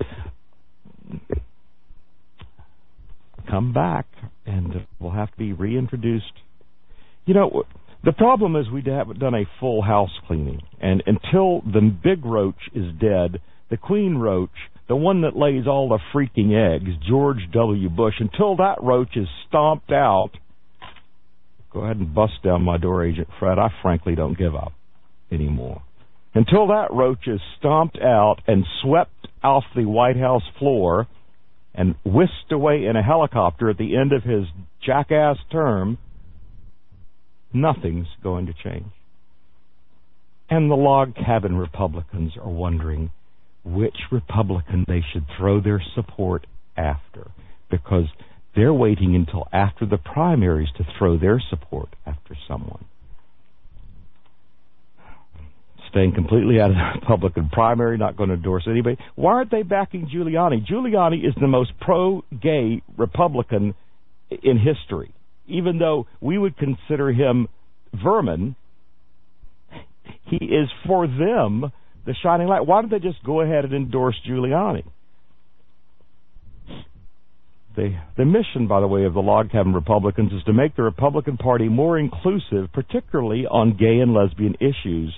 come back, and will have to be reintroduced. You know, the problem is we haven't done a full house cleaning, and until the big roach is dead, the queen roach, the one that lays all the freaking eggs, George W. Bush, until that roach is stomped out, go ahead and bust down my door, Agent Fred. I frankly don't give up anymore. Until that roach is stomped out and swept off the White House floor and whisked away in a helicopter at the end of his jackass term, nothing's going to change. And the log cabin Republicans are wondering which Republican they should throw their support after, because they're waiting until after the primaries to throw their support after someone. Staying completely out of the Republican primary, not going to endorse anybody. Why aren't they backing Giuliani? Giuliani is the most pro-gay Republican in history. Even though we would consider him vermin, he is, for them, the shining light. Why don't they just go ahead and endorse Giuliani? The, the mission, by the way, of the Log Cabin Republicans is to make the Republican Party more inclusive, particularly on gay and lesbian issues.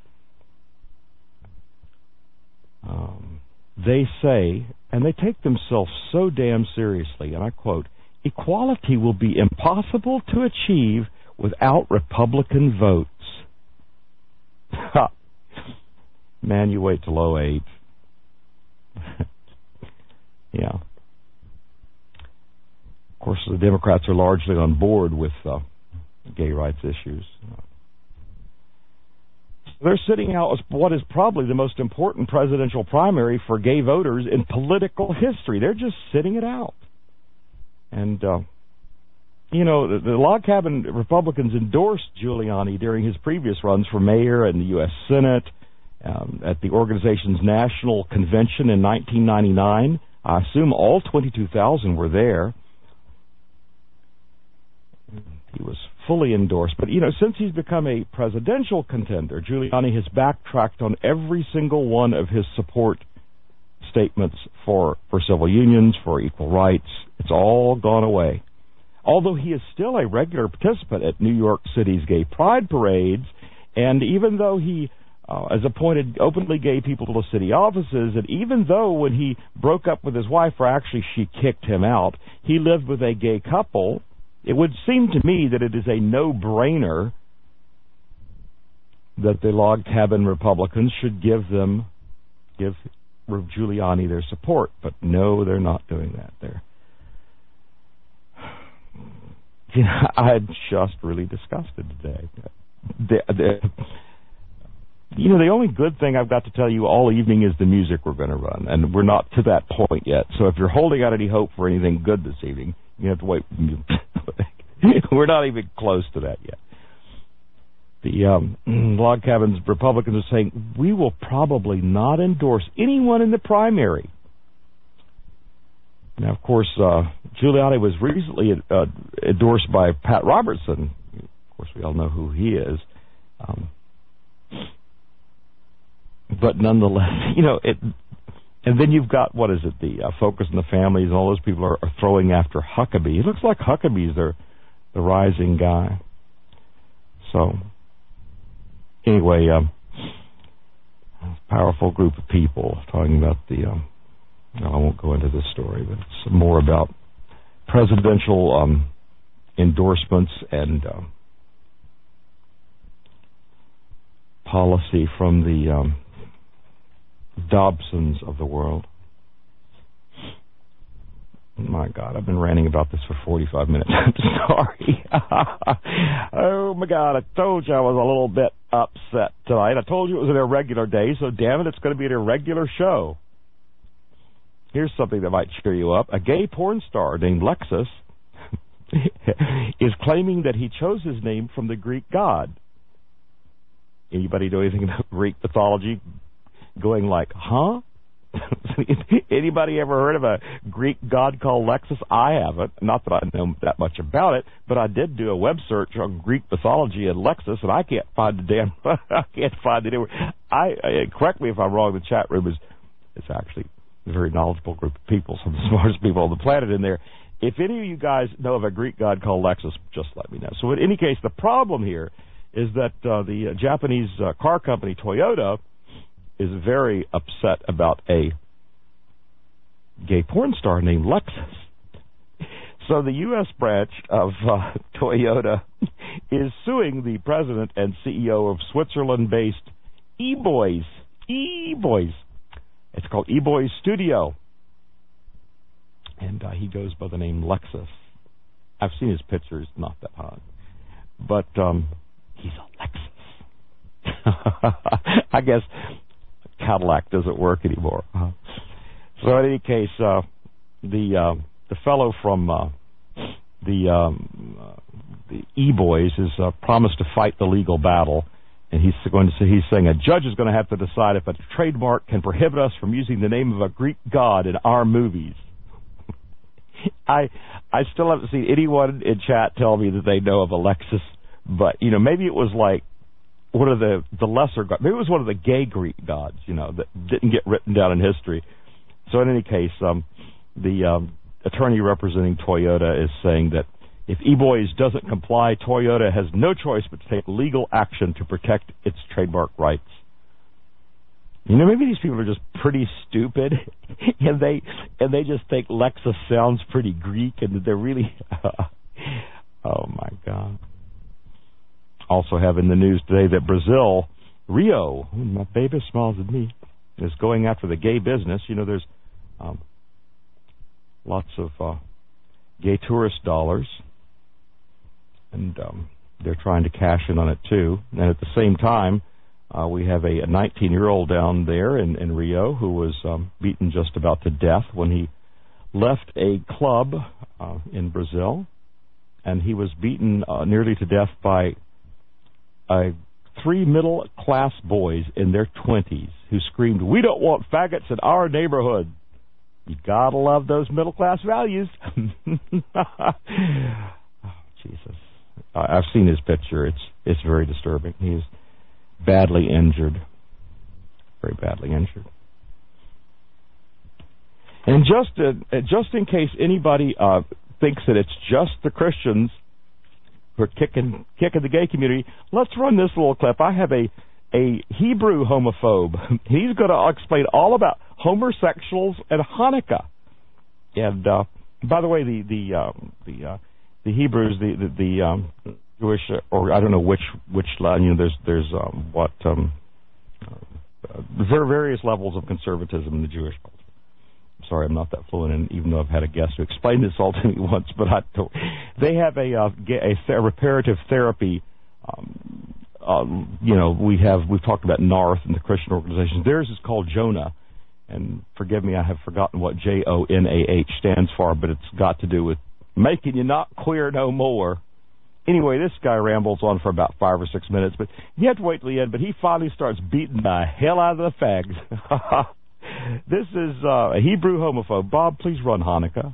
Um, they say, and they take themselves so damn seriously, and I quote, "Equality will be impossible to achieve without Republican votes." Ha! Man, you wait till oh eight. Yeah. Of course, the Democrats are largely on board with uh, gay rights issues. They're sitting out what is probably the most important presidential primary for gay voters in political history. They're just sitting it out. And, uh, you know, the, the Log Cabin Republicans endorsed Giuliani during his previous runs for mayor and the U S Senate, um, at the organization's national convention in nineteen ninety-nine. I assume all twenty-two thousand were there. He was fully endorsed. But, you know, since he's become a presidential contender, Giuliani has backtracked on every single one of his support statements for, for civil unions, for equal rights. It's all gone away. Although he is still a regular participant at New York City's gay pride parades, and even though he uh, has appointed openly gay people to city offices, and even though when he broke up with his wife, or actually she kicked him out, he lived with a gay couple, it would seem to me that it is a no-brainer that the Log Cabin Republicans should give them, give Giuliani their support. But no, they're not doing that. They're you know, I'm just really disgusted today. The, the, you know, the only good thing I've got to tell you all evening is the music we're going to run, and we're not to that point yet. So if you're holding out any hope for anything good this evening, you have to wait. We're not even close to that yet. The um, Log Cabin's Republicans are saying, we will probably not endorse anyone in the primary. Now, of course, uh, Giuliani was recently uh, endorsed by Pat Robertson. Of course, we all know who he is. Um, but nonetheless, you know, it, and then you've got, what is it, the uh, Focus on the Families, and all those people are, are throwing after Huckabee. It looks like Huckabee's the, the rising guy. So, anyway, um, a powerful group of people talking about the, um, no, I won't go into this story, but it's more about presidential um, endorsements and um, policy from the um, Dobsons of the world. My God, I've been ranting about this for forty-five minutes. I'm sorry. Oh, my God, I told you I was a little bit upset tonight. I told you it was an irregular day, so damn it, it's going to be an irregular show. Here's something that might cheer you up. A gay porn star named Lexus is claiming that he chose his name from the Greek god. Anybody know anything about Greek mythology? Going like, huh? Anybody ever heard of a Greek god called Lexus? I haven't. Not that I know that much about it, but I did do a web search on Greek mythology and Lexus, and I can't find the damn. I can't find it anywhere. I, I correct me if I'm wrong. The chat room is it's actually a very knowledgeable group of people, some of the smartest people on the planet in there. If any of you guys know of a Greek god called Lexus, just let me know. So in any case, the problem here is that uh, the uh, Japanese uh, car company Toyota is very upset about a gay porn star named Lexus. So the U S branch of uh, Toyota is suing the president and C E O of Switzerland-based E-Boys. E-Boys. It's called E-Boys Studio. And uh, he goes by the name Lexus. I've seen his pictures, not that hot. But um, he's a Lexus. I guess Cadillac doesn't work anymore. Huh? So in any case, uh, the uh, the fellow from uh, the um, uh, the E-Boys has uh, promised to fight the legal battle, and he's going to say he's saying a judge is going to have to decide if a trademark can prohibit us from using the name of a Greek god in our movies. I I still haven't seen anyone in chat tell me that they know of a Lexus, but you know maybe it was like one of the the lesser gods. Maybe it was one of the gay Greek gods, you know, that didn't get written down in history. So in any case, um, the um, attorney representing Toyota is saying that if E-Boys doesn't comply, Toyota has no choice but to take legal action to protect its trademark rights. You know, maybe these people are just pretty stupid, and they and they just think Lexus sounds pretty Greek, and they're really. Oh my God! Also have in the news today that Brazil, Rio, my baby smiles at me, is going after the gay business. You know, there's um, lots of uh, gay tourist dollars, and um, they're trying to cash in on it too. And at the same time, uh, we have a nineteen-year-old down there in, in Rio who was um, beaten just about to death when he left a club uh, in Brazil, and he was beaten uh, nearly to death by uh, three middle-class boys in their twenties who screamed, "We don't want faggots in our neighborhood." You gotta love those middle-class values. Oh, Jesus. I've seen his picture. It's it's very disturbing. He's badly injured. Very badly injured. And just uh, just in case anybody uh, thinks that it's just the Christians who are kicking kicking the gay community, let's run this little clip. I have a a Hebrew homophobe. He's going to explain all about homosexuals and Hanukkah. And uh, by the way, the the um, the uh, the Hebrews, the the, the um, Jewish, or I don't know which which line. You know, there's there's um, what um, uh, there are various levels of conservatism in the Jewish culture. I'm sorry, I'm not that fluent, and even though I've had a guest who explained this all to me once, but I don't, They have a, uh, a, a reparative therapy. Um, uh, you know, we have we've talked about North and the Christian organizations. Theirs is called Jonah, and forgive me, I have forgotten what J O N A H stands for, but it's got to do with making you not queer no more. Anyway, this guy rambles on for about five or six minutes, but you have to wait till the end. But he finally starts beating the hell out of the fags. This is uh, a Hebrew homophobe. Bob, please run Hanukkah.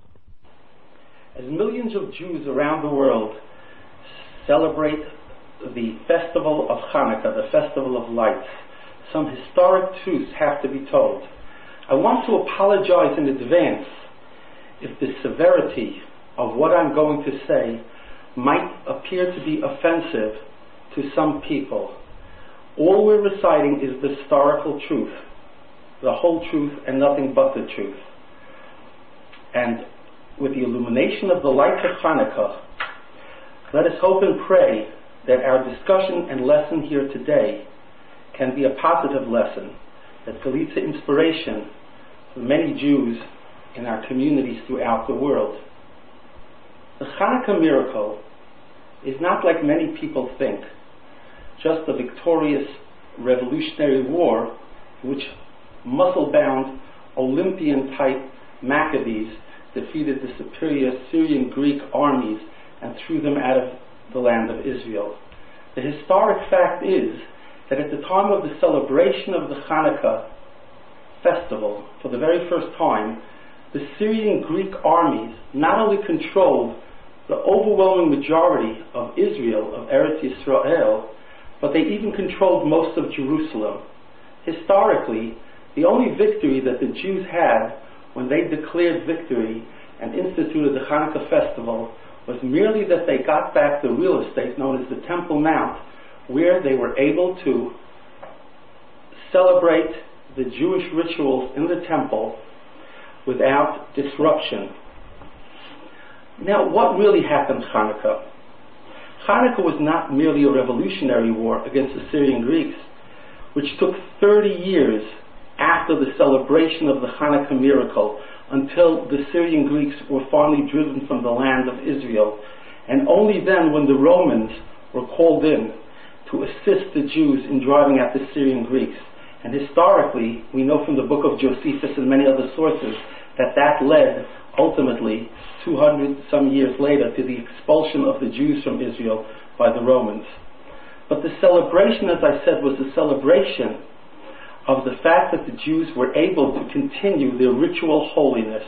As millions of Jews around the world celebrate the festival of Hanukkah, the festival of lights, some historic truths have to be told. I want to apologize in advance if the severity of what I'm going to say might appear to be offensive to some people. All we're reciting is the historical truth, the whole truth and nothing but the truth. And with the illumination of the lights of Hanukkah, let us hope and pray that our discussion and lesson here today can be a positive lesson that can lead to inspiration for many Jews in our communities throughout the world. The Hanukkah miracle is not, like many people think, just a victorious revolutionary war in which muscle-bound Olympian-type Maccabees defeated the superior Syrian Greek armies and threw them out of the land of Israel. The historic fact is that at the time of the celebration of the Hanukkah festival, for the very first time, the Syrian Greek armies not only controlled the overwhelming majority of Israel, of Eretz Yisrael, but they even controlled most of Jerusalem. Historically, the only victory that the Jews had when they declared victory and instituted the Hanukkah festival was merely that they got back the real estate known as the Temple Mount, where they were able to celebrate the Jewish rituals in the temple without disruption. Now, what really happened Hanukkah? Hanukkah was not merely a revolutionary war against the Syrian Greeks, which took thirty years after the celebration of the Hanukkah miracle until the Syrian Greeks were finally driven from the land of Israel. And only then, when the Romans were called in to assist the Jews in driving out the Syrian Greeks. And historically, we know from the book of Josephus and many other sources that that led ultimately two hundred some years later to the expulsion of the Jews from Israel by the Romans. But the celebration, as I said, was a celebration of the fact that the Jews were able to continue their ritual holiness.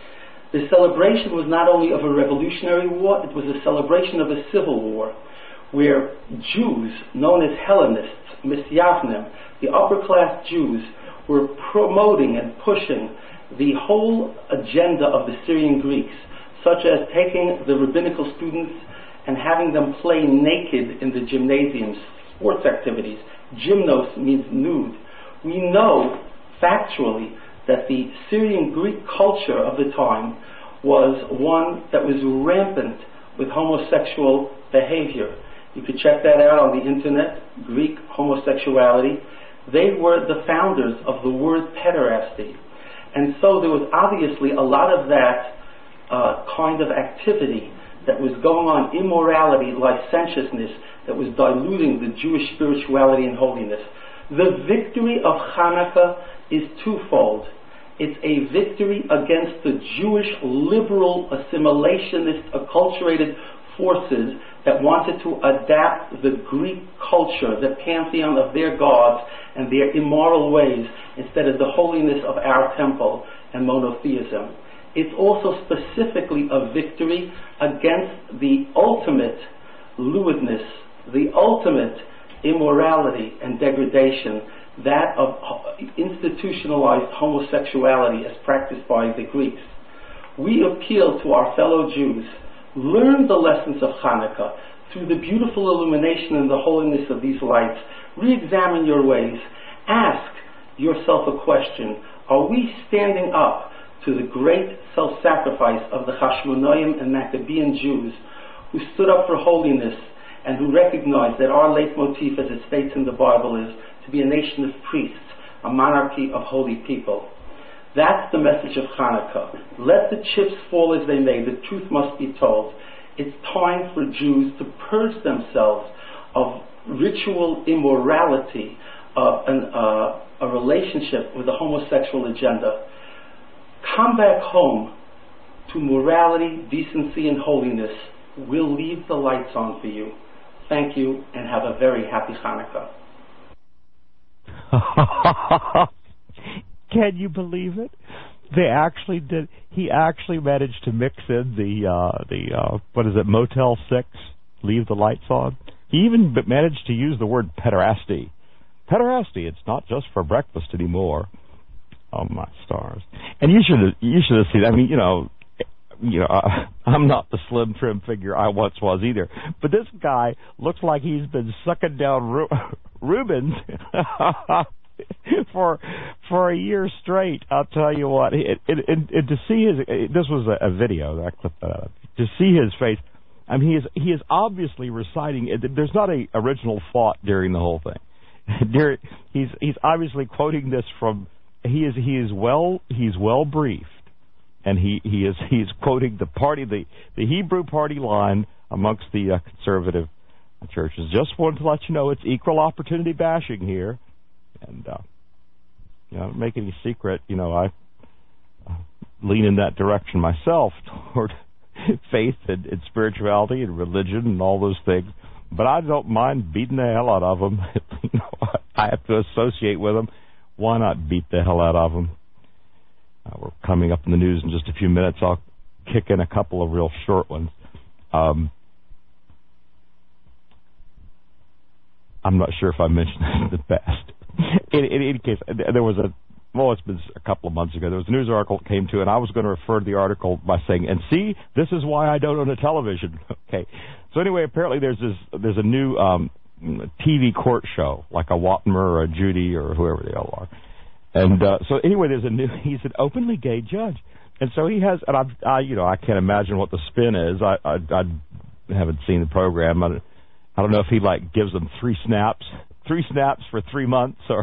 The celebration was not only of a revolutionary war, it was a celebration of a civil war, where Jews, known as Hellenists, Misyavnim, the upper-class Jews, were promoting and pushing the whole agenda of the Syrian Greeks, such as taking the rabbinical students and having them play naked in the gymnasiums, sports activities. Gymnos means nude. We know factually that the Syrian Greek culture of the time was one that was rampant with homosexual behavior. You could check that out on the internet, Greek homosexuality. They were the founders of the word pederasty. And so there was obviously a lot of that uh, kind of activity that was going on, immorality, licentiousness, that was diluting the Jewish spirituality and holiness. The victory of Hanukkah is twofold. It's a victory against the Jewish liberal assimilationist acculturated forces that wanted to adapt the Greek culture, the pantheon of their gods and their immoral ways, instead of the holiness of our temple and monotheism. It's also specifically a victory against the ultimate lewdness, the ultimate immorality and degradation, that of institutionalized homosexuality as practiced by the Greeks. We appeal to our fellow Jews: learn the lessons of Hanukkah through the beautiful illumination and the holiness of these lights. Re-examine your ways. Ask yourself a question: are we standing up to the great self-sacrifice of the Hashmonaim and Maccabean Jews who stood up for holiness and who recognized that our leitmotif, as it states in the Bible, is to be a nation of priests, a monarchy of holy people? That's the message of Hanukkah. Let the chips fall as they may. The truth must be told. it's time for Jews to purge themselves of ritual immorality, of an, uh, a relationship with the homosexual agenda. Come back home to morality, decency, and holiness. We'll leave the lights on for you. Thank you, and have a very happy Hanukkah. Can you believe it? They actually did. He actually managed to mix in the uh, the uh, what is it, Motel Six? Leave the lights on. He even managed to use the word pederasty. Pederasty. It's not just for breakfast anymore. Oh my stars! And you should you should have seen. I mean, you know, you know, uh, I'm not the slim trim figure I once was either. But this guy looks like he's been sucking down Ru- Rubens. for for a year straight. I'll tell you what. It, it, it, it, to see his, it, this was a, a video. I clipped that out. To see his face, I mean, he is he is obviously reciting. There's not a original thought during the whole thing. During, he's he's obviously quoting this from. He is he is well he's well briefed, and he, he is he's quoting the party the the Hebrew party line amongst the uh, conservative churches. Just wanted to let you know it's equal opportunity bashing here. And, uh, you know, don't make any secret, you know, I uh, lean in that direction myself toward faith and, and spirituality and religion and all those things. But I don't mind beating the hell out of them. You know, I have to associate with them. Why not beat the hell out of them? Uh, we're coming up in the news in just a few minutes. I'll kick in a couple of real short ones. Um, I'm not sure if I mentioned this in the past. In, in any case, there was a, well, it's been a couple of months ago, there was a news article that came to, and I was going to refer to the article by saying, and see, this is why I don't own a television. Okay. So anyway, apparently there's this, there's a new um, T V court show, like a Watmer or a Judy or whoever they all are. And uh, so anyway, there's a new, he's an openly gay judge. And so he has, and I've, I, you know, I can't imagine what the spin is. I, I, I haven't seen the program. I, I don't know if he, like, gives them three snaps. Three snaps for three months, or,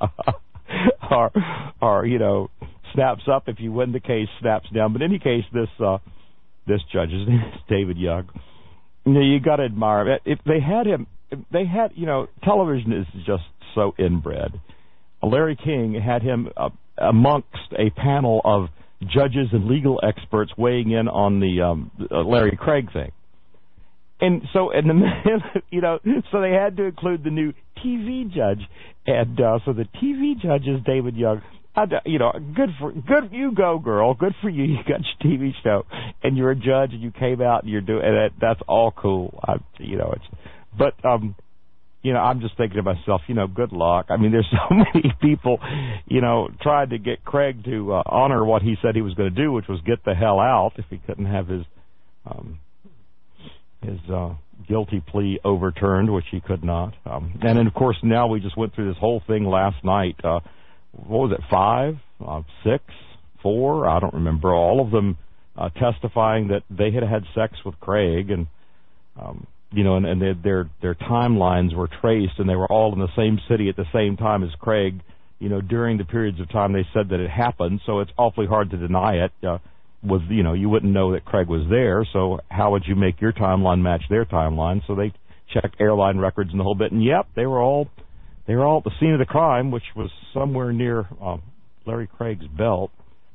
or, or you know, snaps up if you win the case, snaps down. But in any case, this uh, this judge, his name is David Young. You know, you got to admire him. If they had him, if they had, you know, television is just so inbred. Larry King had him uh, amongst a panel of judges and legal experts weighing in on the um, uh, Larry Craig thing. And so, and the you know, so they had to include the new T V judge, and uh, so the T V judge is David Young. I, you know, good for good you go, girl. Good for you. You got your T V show, and you're a judge, and you came out, and you're doing, and that, that's all cool. I, you know, it's, but um, you know, I'm just thinking to myself, you know, good luck. I mean, there's so many people, you know, tried to get Craig to uh, honor what he said he was going to do, which was get the hell out if he couldn't have his. Um, his uh, guilty plea overturned, which he could not. Um, and then, of course, now we just went through this whole thing last night. Uh, what was it, five, uh, six, four? I don't remember. All of them uh, testifying that they had had sex with Craig, and, um, you know, and, and they, their their timelines were traced, and they were all in the same city at the same time as Craig, you know, during the periods of time they said that it happened, so it's awfully hard to deny it. Uh, Was you know you wouldn't know that Craig was there, so how would you make your timeline match their timeline? So they checked airline records and the whole bit, and yep, they were all they were all at the scene of the crime, which was somewhere near uh, Larry Craig's belt.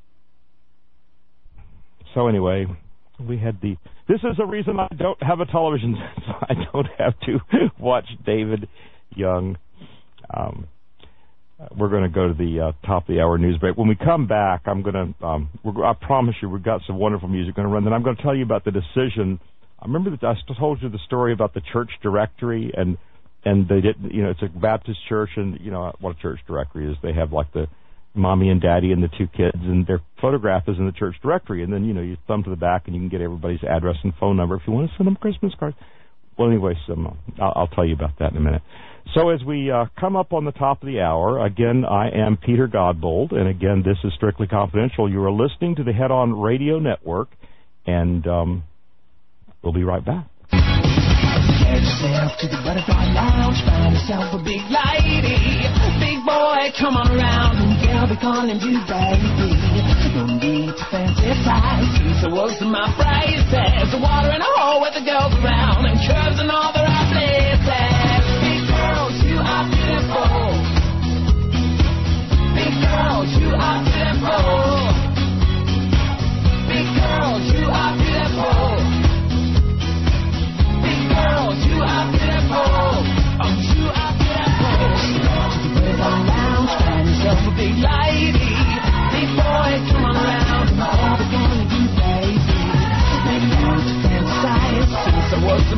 So anyway, we had the. This is the reason I don't have a television, so I don't have to watch David Young. Um, We're going to go to the uh, top of the hour news break. When we come back, I'm going to, um, we're, I promise you, we've got some wonderful music going to run. Then I'm going to tell you about the decision. I remember that I told you the story about the church directory, and and they didn't, you know, it's a Baptist church, and you know what a church directory is. They have like the mommy and daddy and the two kids, and their photograph is in the church directory. And then you know you thumb to the back, and you can get everybody's address and phone number if you want to send them Christmas cards. Well, anyway, so I'll, I'll tell you about that in a minute. So as we uh, come up on the top of the hour, again, I am Peter Godbold, and again, this is Strictly Confidential. You are listening to the Head On Radio Network, and um, we'll be right back. Head yourself to the Butterfly Lounge, find yourself a big lady. Big boy, come on around, and they'll be calling you baby. No need to fancy size, so what's my price? There's the water in a hole with the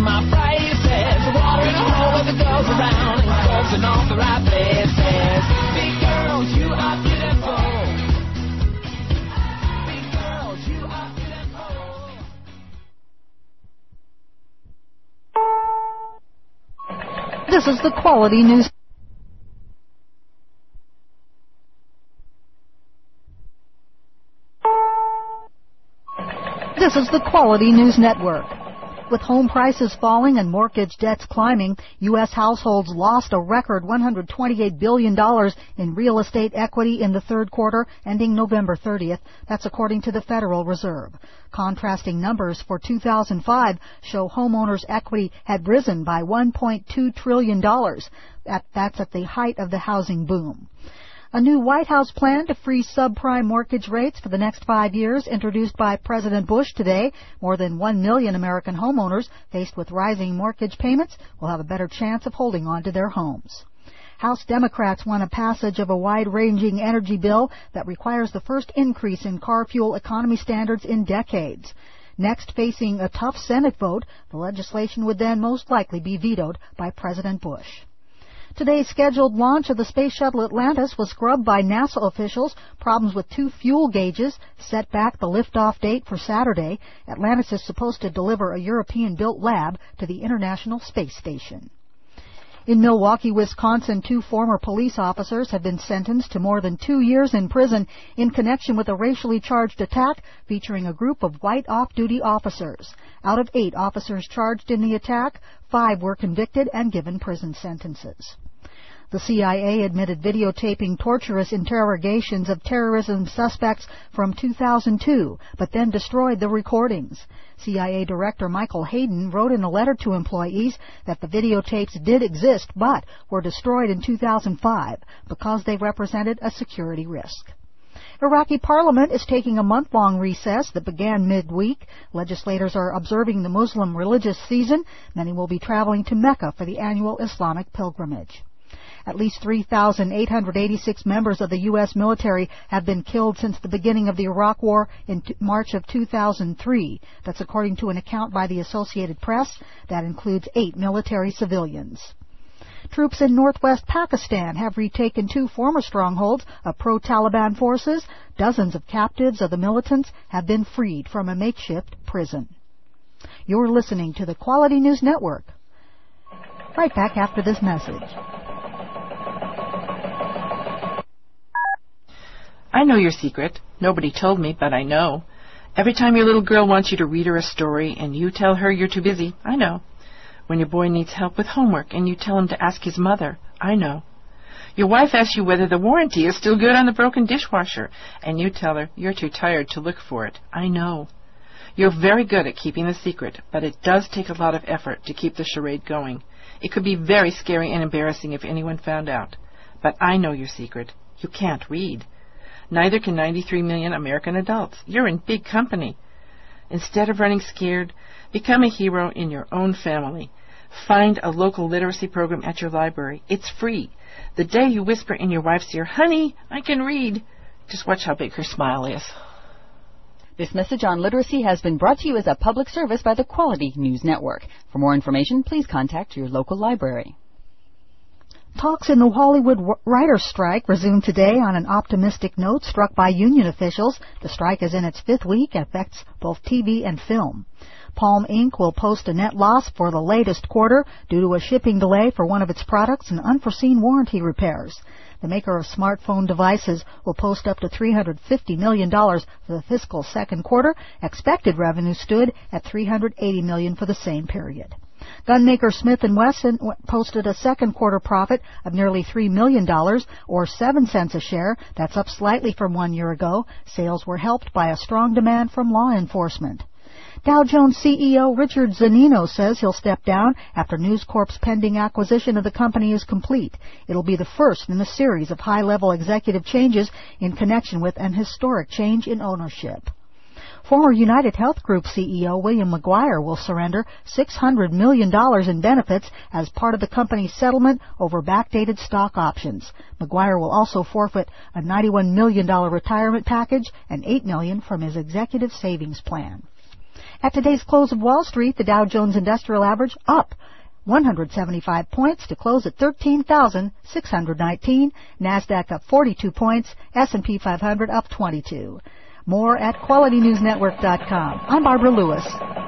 my prices. Water in a hole with the goes around and goes in all the right places. Big girls, you are beautiful. Big girls, you are beautiful. This is the Quality News. This is the Quality News Network. With home prices falling and mortgage debts climbing, U S households lost a record one hundred twenty-eight billion dollars in real estate equity in the third quarter, ending November thirtieth. That's according to the Federal Reserve. Contrasting numbers for two thousand five show homeowners' equity had risen by one point two trillion dollars. That, that's at the height of the housing boom. A new White House plan to freeze subprime mortgage rates for the next five years introduced by President Bush today. More than one million American homeowners faced with rising mortgage payments will have a better chance of holding on to their homes. House Democrats won a passage of a wide-ranging energy bill that requires the first increase in car fuel economy standards in decades. Next, facing a tough Senate vote, the legislation would then most likely be vetoed by President Bush. Today's scheduled launch of the Space Shuttle Atlantis was scrubbed by NASA officials. Problems with two fuel gauges set back the liftoff date for Saturday. Atlantis is supposed to deliver a European-built lab to the International Space Station. In Milwaukee, Wisconsin, two former police officers have been sentenced to more than two years in prison in connection with a racially charged attack featuring a group of white off-duty officers. Out of eight officers charged in the attack, five were convicted and given prison sentences. The C I A admitted videotaping torturous interrogations of terrorism suspects from two thousand two, but then destroyed the recordings. C I A Director Michael Hayden wrote in a letter to employees that the videotapes did exist, but were destroyed in two thousand five because they represented a security risk. Iraqi Parliament is taking a month-long recess that began midweek. Legislators are observing the Muslim religious season. Many will be traveling to Mecca for the annual Islamic pilgrimage. At least three thousand eight hundred eighty-six members of the U S military have been killed since the beginning of the Iraq War in March of two thousand three. That's according to an account by the Associated Press. That includes eight military civilians. Troops in northwest Pakistan have retaken two former strongholds of pro-Taliban forces. Dozens of captives of the militants have been freed from a makeshift prison. You're listening to the Quality News Network. Right back after this message. I know your secret. Nobody told me, but I know. Every time your little girl wants you to read her a story and you tell her you're too busy, I know. When your boy needs help with homework and you tell him to ask his mother, I know. Your wife asks you whether the warranty is still good on the broken dishwasher and you tell her you're too tired to look for it, I know. You're very good at keeping the secret, but it does take a lot of effort to keep the charade going. It could be very scary and embarrassing if anyone found out. But I know your secret. You can't read. Neither can ninety-three million American adults. You're in big company. Instead of running scared, become a hero in your own family. Find a local literacy program at your library. It's free. The day you whisper in your wife's ear, "Honey, I can read," just watch how big her smile is. This message on literacy has been brought to you as a public service by the Quality News Network. For more information, please contact your local library. Talks in the Hollywood writers' strike resumed today on an optimistic note struck by union officials. The strike is in its fifth week and affects both T V and film. Palm Incorporated will post a net loss for the latest quarter due to a shipping delay for one of its products and unforeseen warranty repairs. The maker of smartphone devices will post up to three hundred fifty million dollars for the fiscal second quarter. Expected revenue stood at three hundred eighty million dollars for the same period. Gunmaker Smith and Wesson posted a second quarter profit of nearly three million dollars or seven cents a share. That's up slightly from one year ago. Sales were helped by a strong demand from law enforcement. Dow Jones C E O Richard Zannino says he'll step down after News Corp's pending acquisition of the company is complete. It'll be the first in a series of high-level executive changes in connection with an historic change in ownership. Former United Health Group C E O William McGuire will surrender six hundred million dollars in benefits as part of the company's settlement over backdated stock options. McGuire will also forfeit a ninety-one million dollars retirement package and eight million dollars from his executive savings plan. At today's close of Wall Street, the Dow Jones Industrial Average up one hundred seventy-five points to close at thirteen thousand six hundred nineteen. NASDAQ up forty-two points. S and P five hundred up twenty-two. More at quality news network dot com. I'm Barbara Lewis.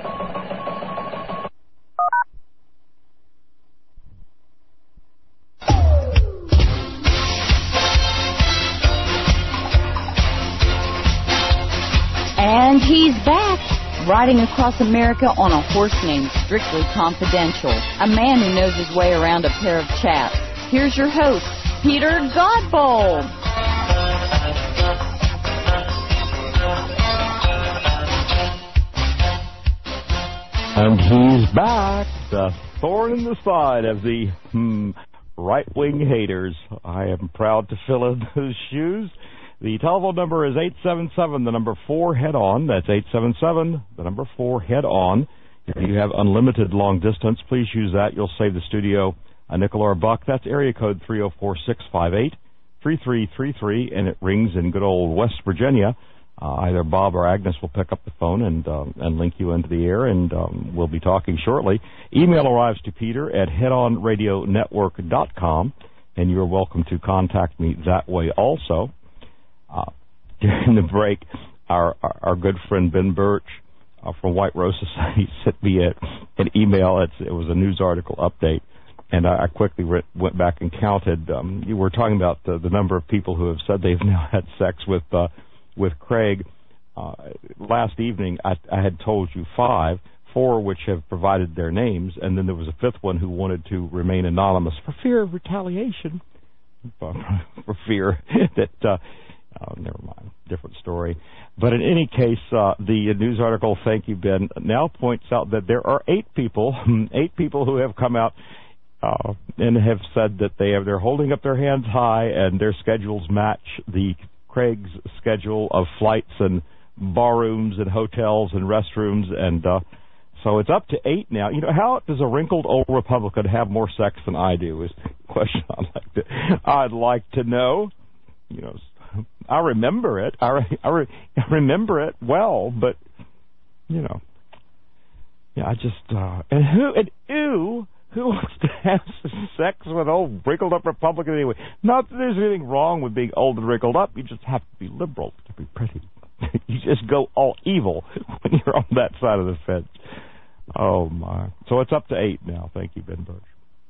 And he's back, riding across America on a horse named Strictly Confidential, a man who knows his way around a pair of chaps. Here's your host, Peter Godbold. And he's back, the thorn in the side of the hmm, right-wing haters. I am proud to fill in those shoes. The telephone number is eight seven seven, the number four, head on. That's eight seven seven, the number four, head on. If you have unlimited long distance, please use that. You'll save the studio a nickel or a buck. That's area code three oh four, six five eight, three three three three, and it rings in good old West Virginia. Uh, either Bob or Agnes will pick up the phone and um, and link you into the air, and um, we'll be talking shortly. Email arrives to Peter at head on radio network dot com, and you're welcome to contact me that way also. Uh, during the break, our, our our good friend Ben Birch uh, from White Rose Society sent me a, an email. It's, it was a news article update, and I, I quickly re- went back and counted. Um, you were talking about the, the number of people who have said they've now had sex with uh, with Craig. Uh, last evening, I, I had told you five, four which have provided their names, and then there was a fifth one who wanted to remain anonymous for fear of retaliation, for fear that... Uh, Oh, never mind. Different story. But in any case, uh, the news article, thank you, Ben, now points out that there are eight people, eight people who have come out uh, and have said that they have, they're holding up their hands high and their schedules match the Craig's schedule of flights and barrooms and hotels and restrooms. And uh, so it's up to eight now. You know, how does a wrinkled old Republican have more sex than I do is the question I'd like to, I'd like to know. You know, I remember it. I, re- I, re- I remember it well, but, you know, yeah, I just, uh, and who, and ew, who wants to have sex with old wrinkled up Republican anyway? Not that there's anything wrong with being old and wrinkled up. You just have to be liberal to be pretty. You just go all evil when you're on that side of the fence. Oh, my. So it's up to eight now. Thank you, Ben Birch.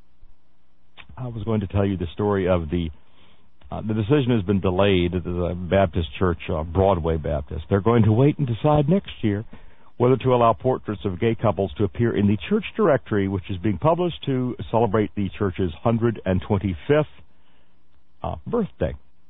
I was going to tell you the story of the Uh, the decision has been delayed at the Baptist Church, uh, Broadway Baptist. They're going to wait and decide next year whether to allow portraits of gay couples to appear in the church directory, which is being published to celebrate the church's one hundred twenty-fifth uh, birthday.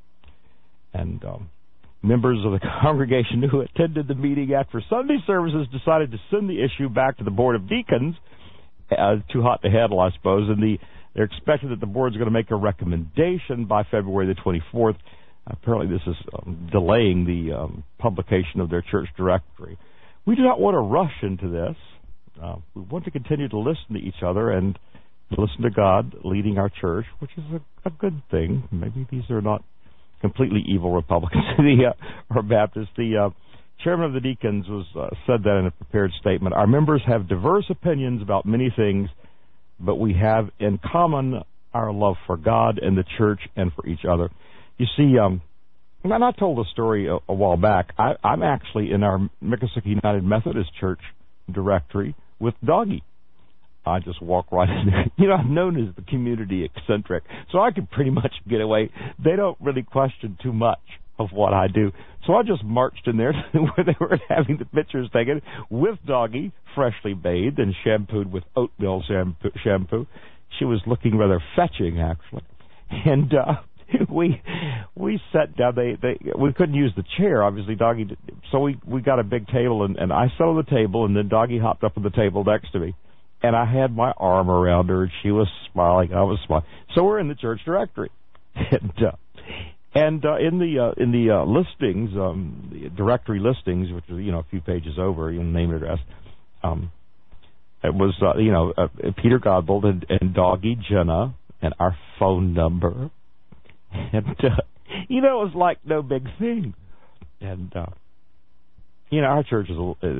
And um, members of the congregation who attended the meeting after Sunday services decided to send the issue back to the Board of Deacons. Uh, too hot to handle, I suppose, and the They're expecting that the board's going to make a recommendation by February the twenty-fourth. Apparently this is um, delaying the um, publication of their church directory. We do not want to rush into this. Uh, we want to continue to listen to each other and listen to God leading our church, which is a, a good thing. Maybe these are not completely evil Republicans the, uh, or Baptists. The uh, chairman of the deacons was uh, said that in a prepared statement. Our members have diverse opinions about many things, but we have in common our love for God and the church and for each other. You see, um, and I told a story a, a while back. I, I'm actually in our Miccosukee United Methodist Church directory with Doggy. I just walk right in there. You know, I'm known as the community eccentric, so I can pretty much get away. They don't really question too much of what I do. So I just marched in there where they were having the pictures taken with Doggy, freshly bathed and shampooed with oatmeal shampoo. shampoo. She was looking rather fetching, actually. And uh, we we sat down. They, they we couldn't use the chair, obviously. Doggy did, so we, we got a big table, and, and I sat on the table, and then Doggy hopped up on the table next to me. And I had my arm around her, and she was smiling. I was smiling. So we're in the church directory. And uh, And uh, in the uh, in the uh, listings, um, the directory listings, which is you know a few pages over, you know, name and address, um, it was uh, you know uh, Peter Godbold and, and Doggy Jenna and our phone number, and uh, you know it was like no big thing, and uh, you know our church is a, uh,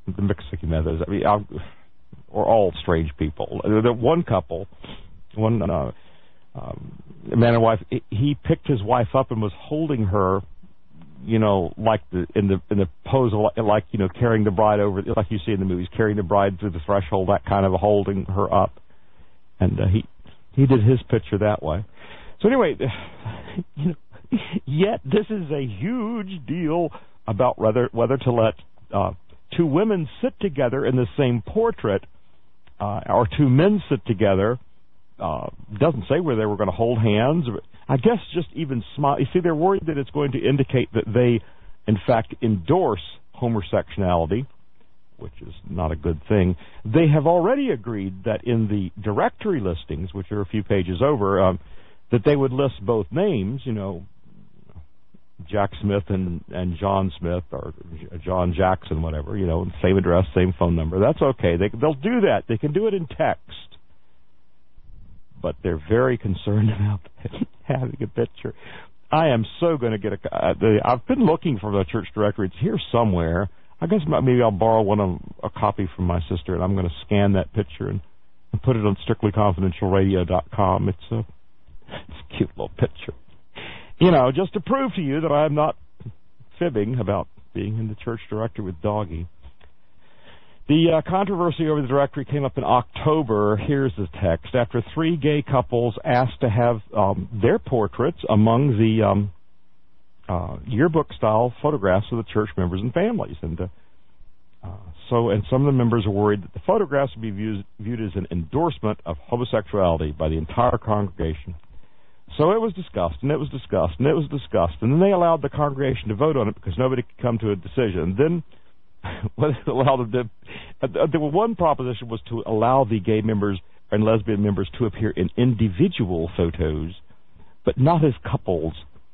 the Mexican Methodists, I mean, I'll, or all strange people. The one couple, one uh, um, man and wife, he picked his wife up and was holding her, you know, like the in the in the pose of like you know carrying the bride over, like you see in the movies, carrying the bride through the threshold, that kind of holding her up, and uh, he he did his picture that way. So anyway, you know, yet this is a huge deal about whether whether to let uh, two women sit together in the same portrait, uh, or two men sit together. Uh, doesn't say where they were going to hold hands. I guess just even smile. You see, they're worried that it's going to indicate that they, in fact, endorse homosexuality, which is not a good thing. They have already agreed that in the directory listings, which are a few pages over, um, that they would list both names, you know, Jack Smith and, and John Smith, or John Jackson, whatever, you know, same address, same phone number. That's okay. They, they'll do that. They can do it in text. But they're very concerned about having a picture. I am so going to get a... Uh, the, I've been looking for the church directory. It's here somewhere. I guess maybe I'll borrow one of, a copy from my sister, and I'm going to scan that picture and, and put it on strictly confidential radio dot com. It's a, it's a cute little picture. You know, just to prove to you that I'm not fibbing about being in the church directory with Doggy. The uh, controversy over the directory came up in October. Here's the text. After three gay couples asked to have um, their portraits among the um, uh, yearbook-style photographs of the church members and families. And uh, uh, so, and some of the members are worried that the photographs would be viewed, viewed as an endorsement of homosexuality by the entire congregation. So it was discussed, and it was discussed, and it was discussed. And then they allowed the congregation to vote on it because nobody could come to a decision. And then whether it allowed them to, uh, the one proposition was to allow the gay members and lesbian members to appear in individual photos, but not as couples.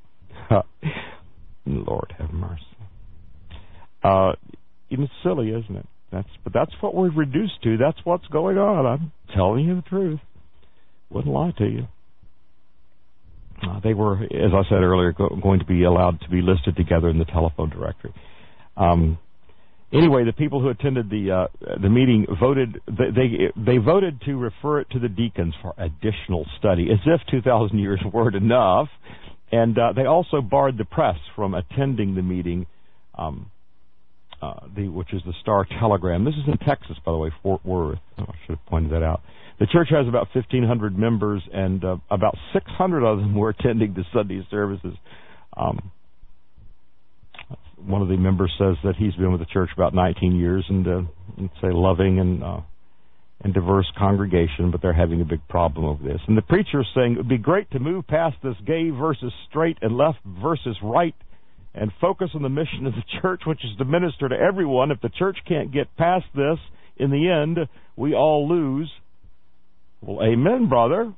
Lord have mercy. Uh, it's silly, isn't it? That's but that's what we're reduced to. That's what's going on. I'm telling you the truth. Wouldn't lie to you. Uh, they were, as I said earlier, go, going to be allowed to be listed together in the telephone directory. Um, Anyway, the people who attended the uh, the meeting voted. They, they they voted to refer it to the deacons for additional study, as if two thousand years weren't enough. And uh, they also barred the press from attending the meeting, um, uh, the which is the Star Telegram. This is in Texas, by the way, Fort Worth. Oh, I should have pointed that out. The church has about fifteen hundred members, and uh, about six hundred of them were attending the Sunday services. Um, One of the members says that he's been with the church about nineteen years, and uh, it's a loving and uh, and diverse congregation, but they're having a big problem over this. And the preacher is saying it would be great to move past this gay versus straight and left versus right and focus on the mission of the church, which is to minister to everyone. If the church can't get past this, in the end, we all lose. Well, amen, brother.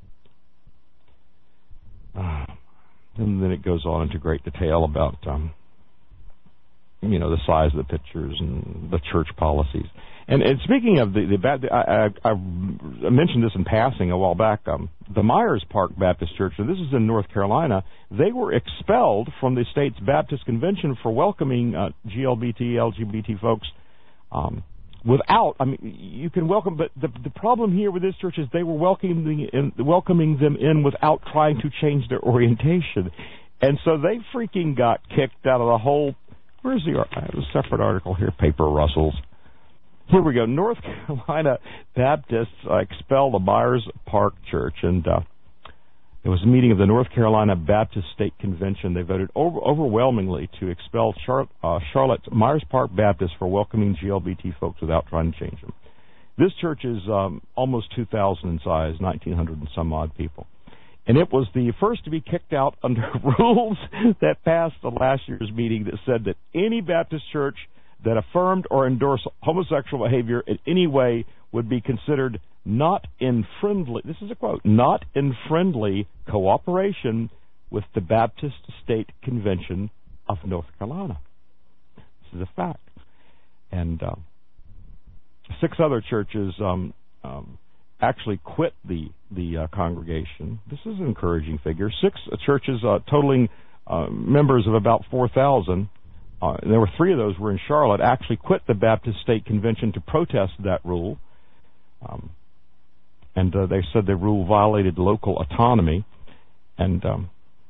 Uh, and then it goes on into great detail about... Um, you know, the size of the pictures and the church policies. And, and speaking of the, the I, I, I mentioned this in passing a while back, um, the Myers Park Baptist Church, and this is in North Carolina, they were expelled from the state's Baptist convention for welcoming uh, G L B T, L G B T folks um, without, I mean, you can welcome, but the, the problem here with this church is they were welcoming, in, welcoming them in without trying to change their orientation. And so they freaking got kicked out of the whole. Where's the, I have a separate article here, paper rustles. Here we go. North Carolina Baptists uh, expelled the Myers Park Church, and uh, it was a meeting of the North Carolina Baptist State Convention. They voted over, overwhelmingly to expel Char, uh, Charlotte's Myers Park Baptist for welcoming G L B T folks without trying to change them. This church is um, almost two thousand in size, nineteen hundred and some odd people. And it was the first to be kicked out under rules that passed the last year's meeting that said that any Baptist church that affirmed or endorsed homosexual behavior in any way would be considered not in friendly, this is a quote, not in friendly cooperation with the Baptist State Convention of North Carolina. This is a fact. And uh, six other churches um, um, actually quit the the uh, congregation. This is an encouraging figure. Six uh, churches uh, totaling uh, members of about four thousand uh, there were three of those were in Charlotte, actually quit the Baptist State Convention to protest that rule. Um, and uh, they said the rule violated local autonomy. And um,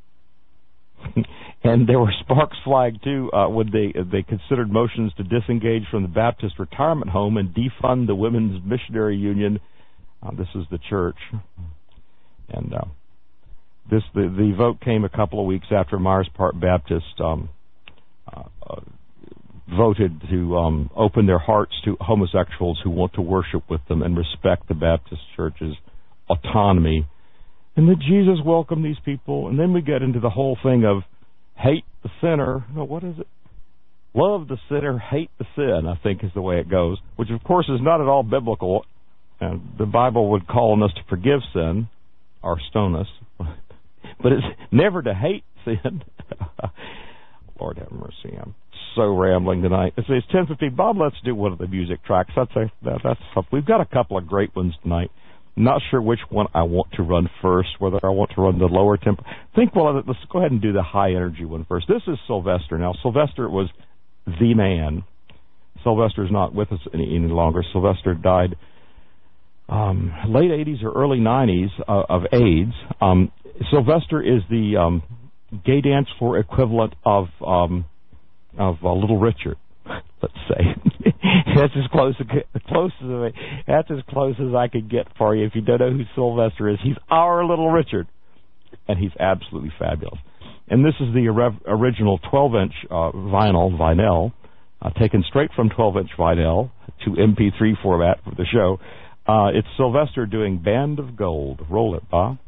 and there were sparks flagged, too, uh, when they, they considered motions to disengage from the Baptist retirement home and defund the Women's Missionary Union. Uh, this is the church. And uh, this the, the vote came a couple of weeks after Myers Park Baptist um, uh, uh, voted to um, open their hearts to homosexuals who want to worship with them and respect the Baptist Church's autonomy. And that Jesus welcomed these people. And then we get into the whole thing of hate the sinner. No, what is it? Love the sinner, hate the sin, I think is the way it goes, which, of course, is not at all biblical. And the Bible would call on us to forgive sin or stone us. But it's never to hate sin. Lord have mercy. I'm so rambling tonight. It's, it's ten fifteen. Bob, let's do one of the music tracks. That's a, that, that's something. We've got a couple of great ones tonight. Not sure which one I want to run first, whether I want to run the lower tempo. I think, well, let's go ahead and do the high-energy one first. This is Sylvester. Now, Sylvester was the man. Sylvester's not with us any, any longer. Sylvester died um, late eighties or early nineties uh, of AIDS. Um, Sylvester is the um, gay dance floor equivalent of um, of uh, Little Richard, let's say. That's as close, as close as that's as close as I could get for you. If you don't know who Sylvester is, he's our Little Richard, and he's absolutely fabulous. And this is the ori- original twelve-inch uh, vinyl, vinyl, uh, taken straight from twelve-inch vinyl to M P three format for the show. Uh, it's Sylvester doing Band of Gold. Roll it, Bob.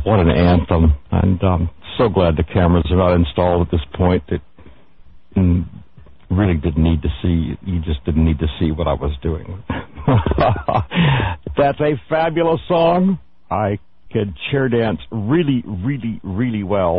what an anthem. And um so glad the cameras are not installed at this point. It mm, really didn't need to see, you just didn't need to see what I was doing. That's a fabulous song. I could chair dance really, really, really well.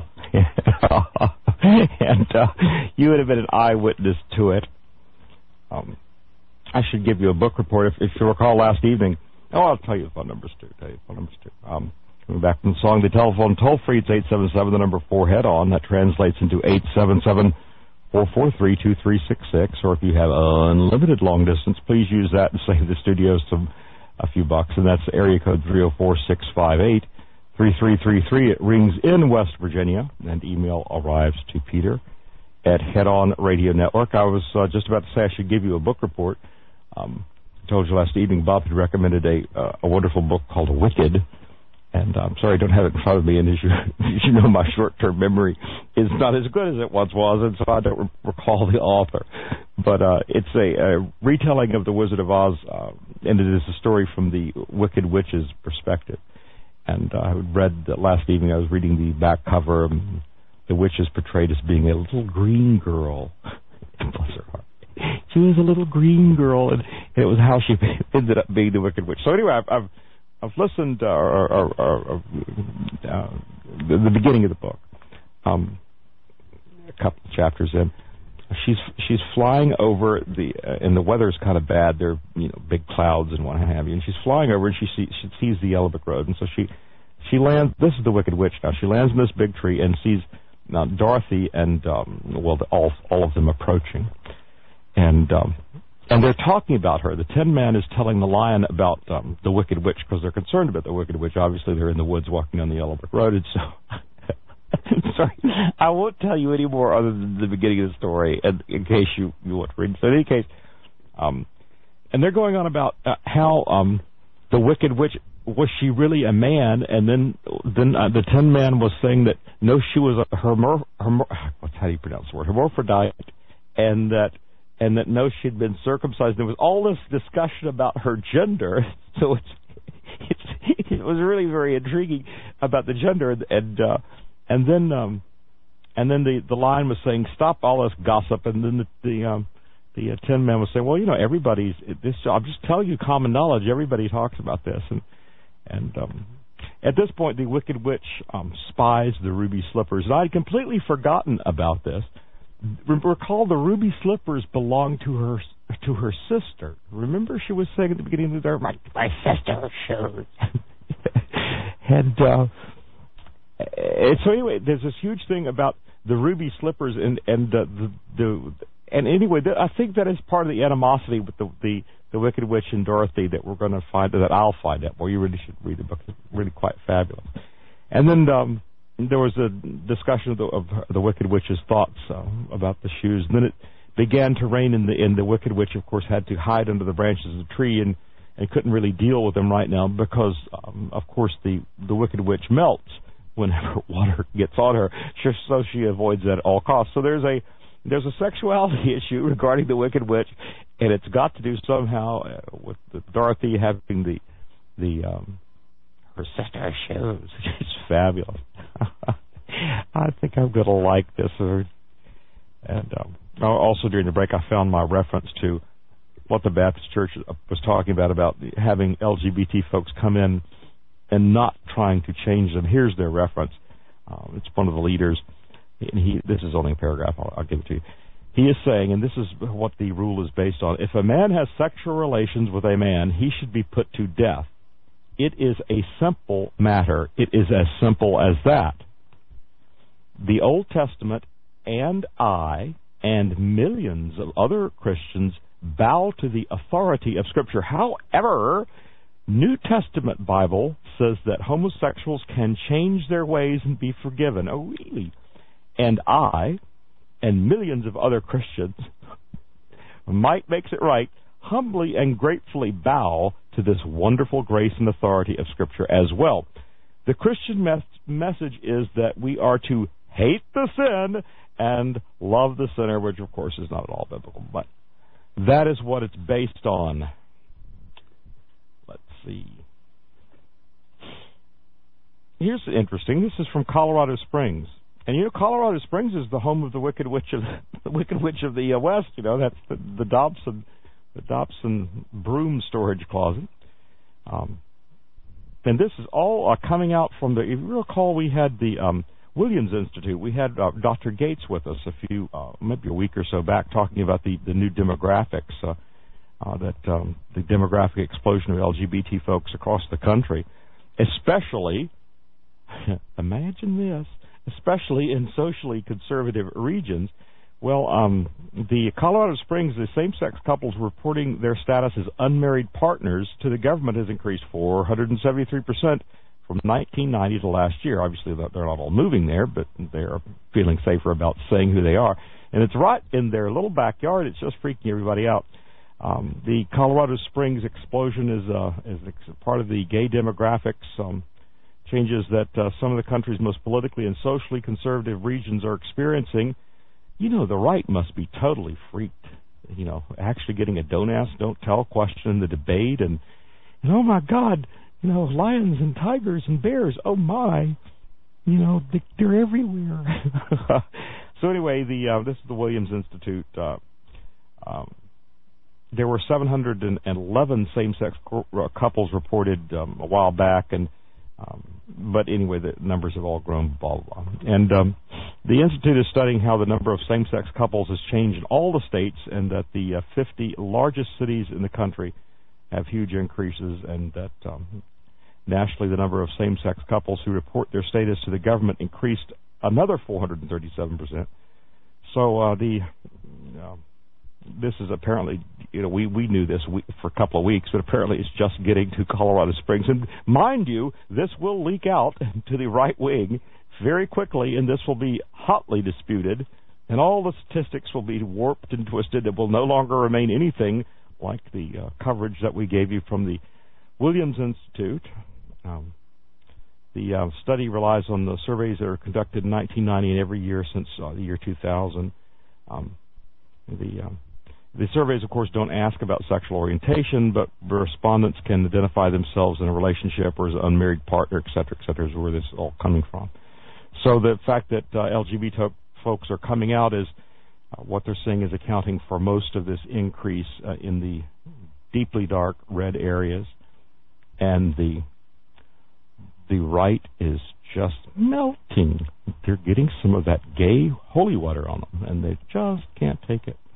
And uh, you would have been an eyewitness to it. Um, I should give you a book report. If, if you recall last evening, oh, I'll tell you the phone numbers too. Tell you the phone numbers too. Um, coming back from the song, the telephone toll free, it's eight seven seven, the number four, head on. That translates into eight seven seven, four four three, two three six six. Or if you have unlimited long distance, please use that and save the studio some a few bucks. And that's area code three oh four, six five eight, three three three three. It rings in West Virginia, and email arrives to Peter at Head On Radio Network. I was uh, just about to say I should give you a book report. Um, I told you last evening Bob had recommended a uh, a wonderful book called Wicked, and I'm sorry I don't have it in front of me, and as you, as you know, my short-term memory is not as good as it once was, and so I don't re- recall the author. But uh, it's a, a retelling of The Wizard of Oz, uh, and it is a story from the Wicked Witch's perspective. And uh, I read that last evening, I was reading the back cover, and the witch is portrayed as being a little green girl. Bless her heart. She was a little green girl, and it was how she ended up being the Wicked Witch. So anyway, I've I've, I've listened uh, or, or, or, uh, the, the beginning of the book, um, a couple of chapters in. She's she's flying over the uh, and the weather's kind of bad. There are, you know, big clouds and what have you. And she's flying over, and she sees she sees the Yellow Brick Road, and so she she lands. This is the Wicked Witch now. She lands in this big tree and sees uh, Dorothy and um, well, the, all all of them approaching. And um, and they're talking about her. The Tin Man is telling the Lion about um, the Wicked Witch because they're concerned about the Wicked Witch. Obviously, they're in the woods walking down the Yellow Brick Road. And so, sorry, I won't tell you any more other than the beginning of the story, in, in case you, you want to read. So in any case, um, and they're going on about uh, how um, the Wicked Witch, was she really a man? And then then uh, the Tin Man was saying that no, she was a hermor, hermor, what's how do you pronounce the word, hermaphrodite, and that. And that no, she'd been circumcised. There was all this discussion about her gender, so it's, it's it was really very intriguing about the gender. And uh, and then um, and then the, the Lion was saying, "Stop all this gossip." And then the the, um, the uh, Tin Man was saying, "Well, you know, everybody's this. I'm just telling you common knowledge. Everybody talks about this." And and um, at this point, the Wicked Witch um, spies the ruby slippers, and I had completely forgotten about this. Recall the ruby slippers belonged to her to her sister. Remember, she was saying at the beginning of the my my sister's shoes. and uh, and so anyway, there's this huge thing about the ruby slippers and and uh, the the and anyway, th- I think that is part of the animosity with the the, the Wicked Witch and Dorothy that we're going to find that I'll find out. Well, you really should read the book; it's really quite fabulous. And then. Um, There was a discussion of the, of the Wicked Witch's thoughts uh, about the shoes. And then it began to rain, and the, and the Wicked Witch, of course, had to hide under the branches of the tree and, and couldn't really deal with them right now because, um, of course, the, the Wicked Witch melts whenever water gets on her, so she avoids that at all costs. So there's a there's a sexuality issue regarding the Wicked Witch, and it's got to do somehow uh, with the Dorothy having the the um, her sister's shoes. It's fabulous. I think I'm going to like this. And um, also during the break, I found my reference to what the Baptist Church was talking about, about having L G B T folks come in and not trying to change them. Here's their reference. Um, it's one of the leaders. And he, this is only a paragraph. I'll, I'll give it to you. He is saying, and this is what the rule is based on, if a man has sexual relations with a man, he should be put to death. It is a simple matter. It is as simple as that. The Old Testament and I and millions of other Christians bow to the authority of Scripture. However, New Testament Bible says that homosexuals can change their ways and be forgiven. Oh, really? And I and millions of other Christians, might makes it right, humbly and gratefully bow to this wonderful grace and authority of Scripture as well. The Christian mes- message is that we are to hate the sin and love the sinner, which of course is not at all biblical, but that is what it's based on. Let's see. here's interesting. This is from Colorado Springs. And, you know, Colorado Springs is the home of the Wicked Witch of the Wicked Witch of the uh, West. You know, that's the, the Dobson the Dobson broom storage closet. Um, and this is all uh, coming out from the, if you recall, we had the um, Williams Institute. We had uh, Doctor Gates with us a few, uh, maybe a week or so back, talking about the, the new demographics, uh, uh, that um, the demographic explosion of L G B T folks across the country, especially, imagine this, especially in socially conservative regions. Well, um, the Colorado Springs, the same-sex couples reporting their status as unmarried partners to the government has increased four hundred seventy-three percent from nineteen ninety to last year. Obviously, they're not all moving there, but they're feeling safer about saying who they are. And it's right in their little backyard. It's just freaking everybody out. Um, the Colorado Springs explosion is, uh, is part of the gay demographics um, changes that uh, some of the country's most politically and socially conservative regions are experiencing. You know, the right must be totally freaked, you know, actually getting a don't ask, don't tell question in the debate. And, and oh, my God, you know, lions and tigers and bears, oh, my, you know, they, they're everywhere. So anyway, the uh, this is the Williams Institute. Uh, um, there were seven hundred eleven same-sex co- uh, couples reported um, a while back, and Um, but anyway, the numbers have all grown, blah, blah, blah. And um, the Institute is studying how the number of same-sex couples has changed in all the states, and that the uh, fifty largest cities in the country have huge increases, and that um, nationally the number of same-sex couples who report their status to the government increased another four hundred thirty-seven percent. So uh, the... Uh, This is apparently, you know, we, we knew this we, for a couple of weeks, but apparently it's just getting to Colorado Springs. And mind you, this will leak out to the right wing very quickly, and this will be hotly disputed, and all the statistics will be warped and twisted. It will no longer remain anything like the uh, coverage that we gave you from the Williams Institute. Um, the uh, study relies on the surveys that are conducted in nineteen ninety and every year since uh, the year two thousand. Um, the uh, The surveys, of course, don't ask about sexual orientation, but the respondents can identify themselves in a relationship or as an unmarried partner, et cetera, et cetera, is where this is all coming from. So the fact that uh, L G B T folks are coming out is uh, what they're saying is accounting for most of this increase uh, in the deeply dark red areas, and the the right is just melting. They're getting some of that gay holy water on them, and they just can't take it.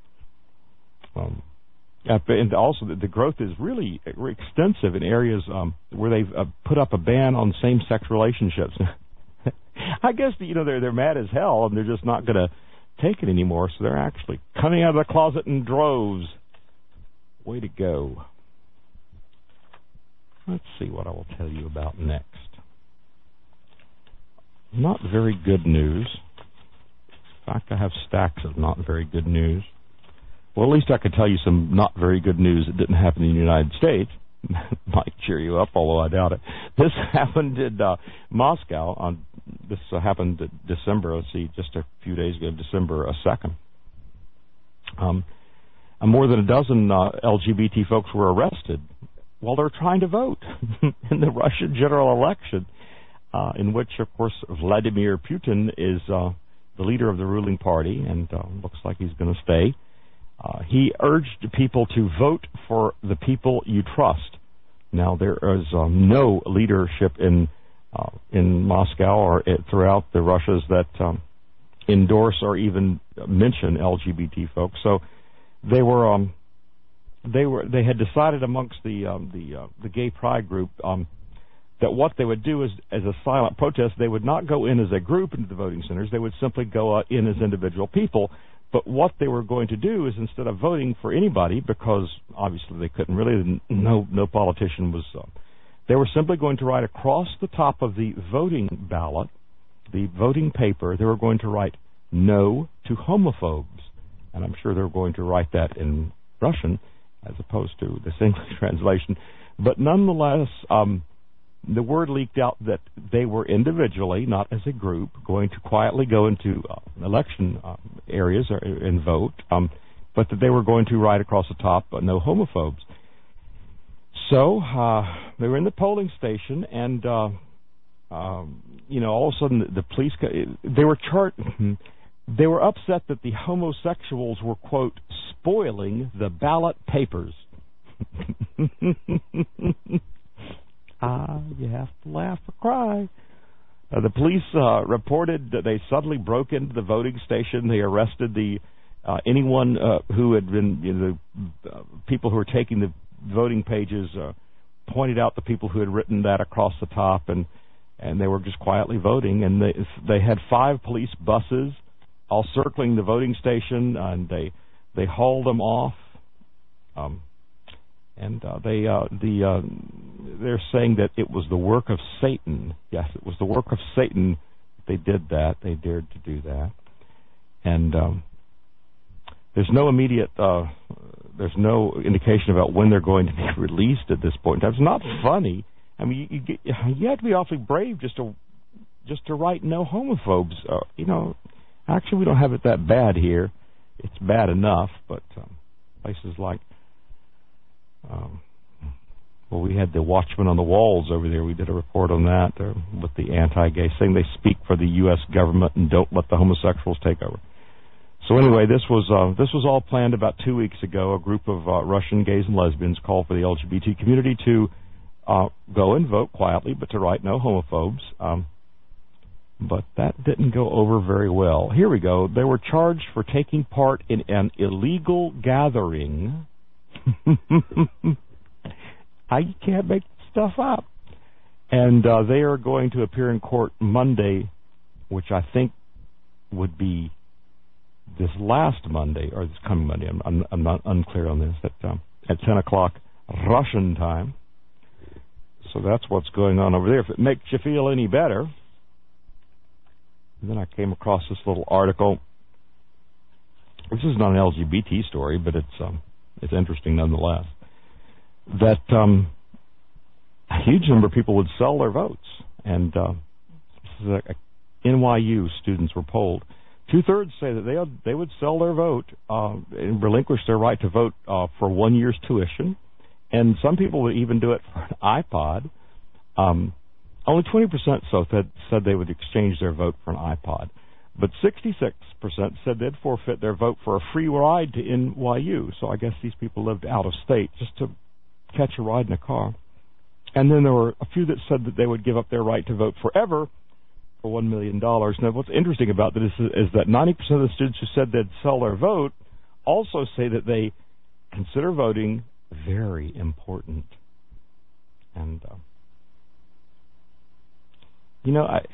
Um, and also, the, the growth is really extensive in areas um, where they've uh, put up a ban on same-sex relationships. I guess, you know, they're they're mad as hell, and they're just not going to take it anymore. So they're actually coming out of the closet in droves. Way to go! Let's see what I will tell you about next. Not very good news. In fact, I have stacks of not very good news. Well, at least I could tell you some not very good news that didn't happen in the United States. Might cheer you up, although I doubt it. This happened in uh, Moscow. On this uh, happened in December. Let's see, just a few days ago, December second. Um, and more than a dozen uh, L G B T folks were arrested while they were trying to vote in the Russian general election, uh, in which, of course, Vladimir Putin is uh, the leader of the ruling party, and uh, looks like he's going to stay. Uh, he urged people to vote for the people you trust. Now, there is um, no leadership in uh, in Moscow or it, throughout the Russias that um, endorse or even mention L G B T folks. So they were um, they were they had decided amongst the um, the uh, the gay pride group um, that what they would do is, as a silent protest, they would not go in as a group into the voting centers. They would simply go uh, in as individual people. But what they were going to do is, instead of voting for anybody, because obviously they couldn't really, no no politician was, uh, they were simply going to write across the top of the voting ballot, the voting paper, they were going to write no to homophobes. And I'm sure they were going to write that in Russian as opposed to this English translation. But nonetheless, um, the word leaked out that they were individually, not as a group, going to quietly go into uh, election uh, areas or, and vote, um, but that they were going to write across the top, uh, no homophobes. So uh, they were in the polling station, and uh, um, you know, all of a sudden the, the police, they were chart, they were upset that the homosexuals were, quote, spoiling the ballot papers. Ah, you have to laugh or cry. Uh, the police uh, reported that they suddenly broke into the voting station. They arrested the uh, anyone uh, who had been, you know, the uh, people who were taking the voting pages. Uh, pointed out the people who had written that across the top, and and they were just quietly voting. And they they had five police buses all circling the voting station, and they they hauled them off. Um, and uh, they uh, the uh, they're saying that it was the work of Satan. Yes, it was the work of Satan. They did that. They dared to do that. And um, there's no immediate. Uh, There's no indication about when they're going to be released at this point. It's not funny. I mean, you, you, get, you have to be awfully brave just to just to write no homophobes. Uh, you know, actually, we don't have it that bad here. It's bad enough, but um, places like, um, well, we had the Watchmen on the Walls over there. We did a report on that uh, with the anti-gay, saying they speak for the U S government and don't let the homosexuals take over. So anyway, this was uh, this was all planned about two weeks ago. A group of uh, Russian gays and lesbians called for the L G B T community to uh, go and vote quietly, but to write no homophobes. Um, but that didn't go over very well. Here we go. They were charged for taking part in an illegal gathering. I can't make stuff up. And uh, they are going to appear in court Monday, which I think would be this last Monday, or this coming Monday. I'm, I'm, I'm not unclear on this. At, um, at ten o'clock Russian time. So that's what's going on over there. If it makes you feel any better. And then I came across this little article. This is not an L G B T story, but it's um, it's interesting nonetheless. That um, a huge number of people would sell their votes. And uh, this is a, a N Y U students were polled. Two-thirds say that they they would sell their vote uh, and relinquish their right to vote uh, for one year's tuition. And some people would even do it for an iPod. Um, only twenty percent so said, said they would exchange their vote for an iPod. But sixty-six percent said they'd forfeit their vote for a free ride to N Y U. So I guess these people lived out of state just to catch a ride in a car. And then there were a few that said that they would give up their right to vote forever for one million dollars. Now, what's interesting about this is, is that ninety percent of the students who said they'd sell their vote also say that they consider voting very important. And, uh, you know, I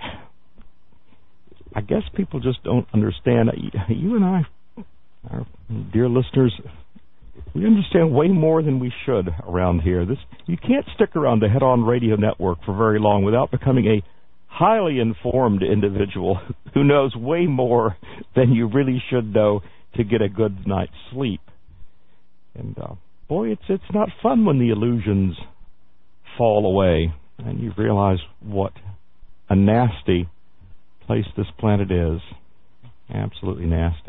I guess people just don't understand. You and I, our dear listeners, we understand way more than we should around here. This you can't stick around the Head On Radio Network for very long without becoming a highly informed individual who knows way more than you really should know to get a good night's sleep. And uh, boy, it's it's not fun when the illusions fall away and you realize what a nasty place this planet is. Absolutely nasty.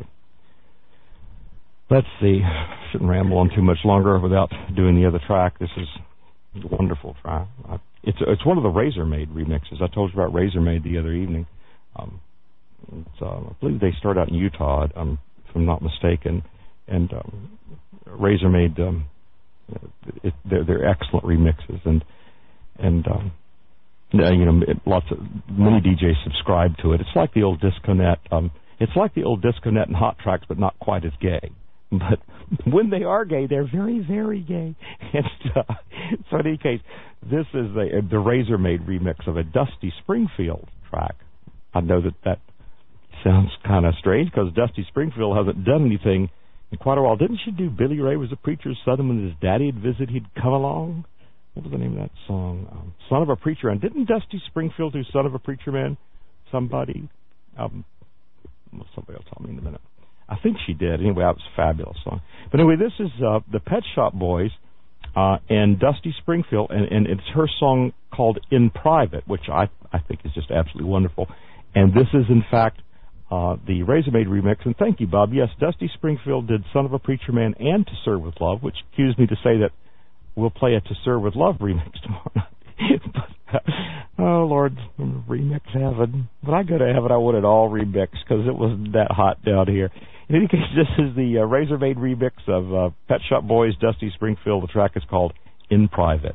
Let's see. Shouldn't ramble on too much longer without doing the other track. This is a wonderful track. It's it's one of the Razormaid remixes. I told you about Razormaid the other evening. Um, it's, uh, I believe they start out in Utah, um, if I'm not mistaken. And um, Razormaid, um, it, they're, they're excellent remixes. And and um, you know, it, lots of many D Js subscribe to it. It's like the old Disconet. Um, it's like the old Disconet and Hot Tracks, but not quite as gay. But when they are gay, they're very, very gay. And uh, so in any case, this is a, the Razormaid remix of a Dusty Springfield track. I know that that sounds kind of strange because Dusty Springfield hasn't done anything in quite a while. Didn't she do Billy Ray Was a Preacher's Son when his daddy had visited, he'd come along? What was the name of that song? Um, Son of a Preacher Man. Didn't Dusty Springfield do Son of a Preacher Man? Somebody? Um, well, somebody will tell me in a minute. I think she did. Anyway, that was a fabulous song. But anyway, this is uh, the Pet Shop Boys uh, and Dusty Springfield, and, and it's her song called In Private, which I, I think is just absolutely wonderful. And this is, in fact, uh, the Razormaid remix. And thank you, Bob. Yes, Dusty Springfield did Son of a Preacher Man and To Serve With Love, which cues me to say that we'll play a To Serve With Love remix tomorrow night. But Oh, Lord, remix heaven. When I go to heaven, I want it all remixed because it wasn't that hot down here. In any case, this is the uh, Razormaid remix of uh, Pet Shop Boys, Dusty Springfield. The track is called In Private.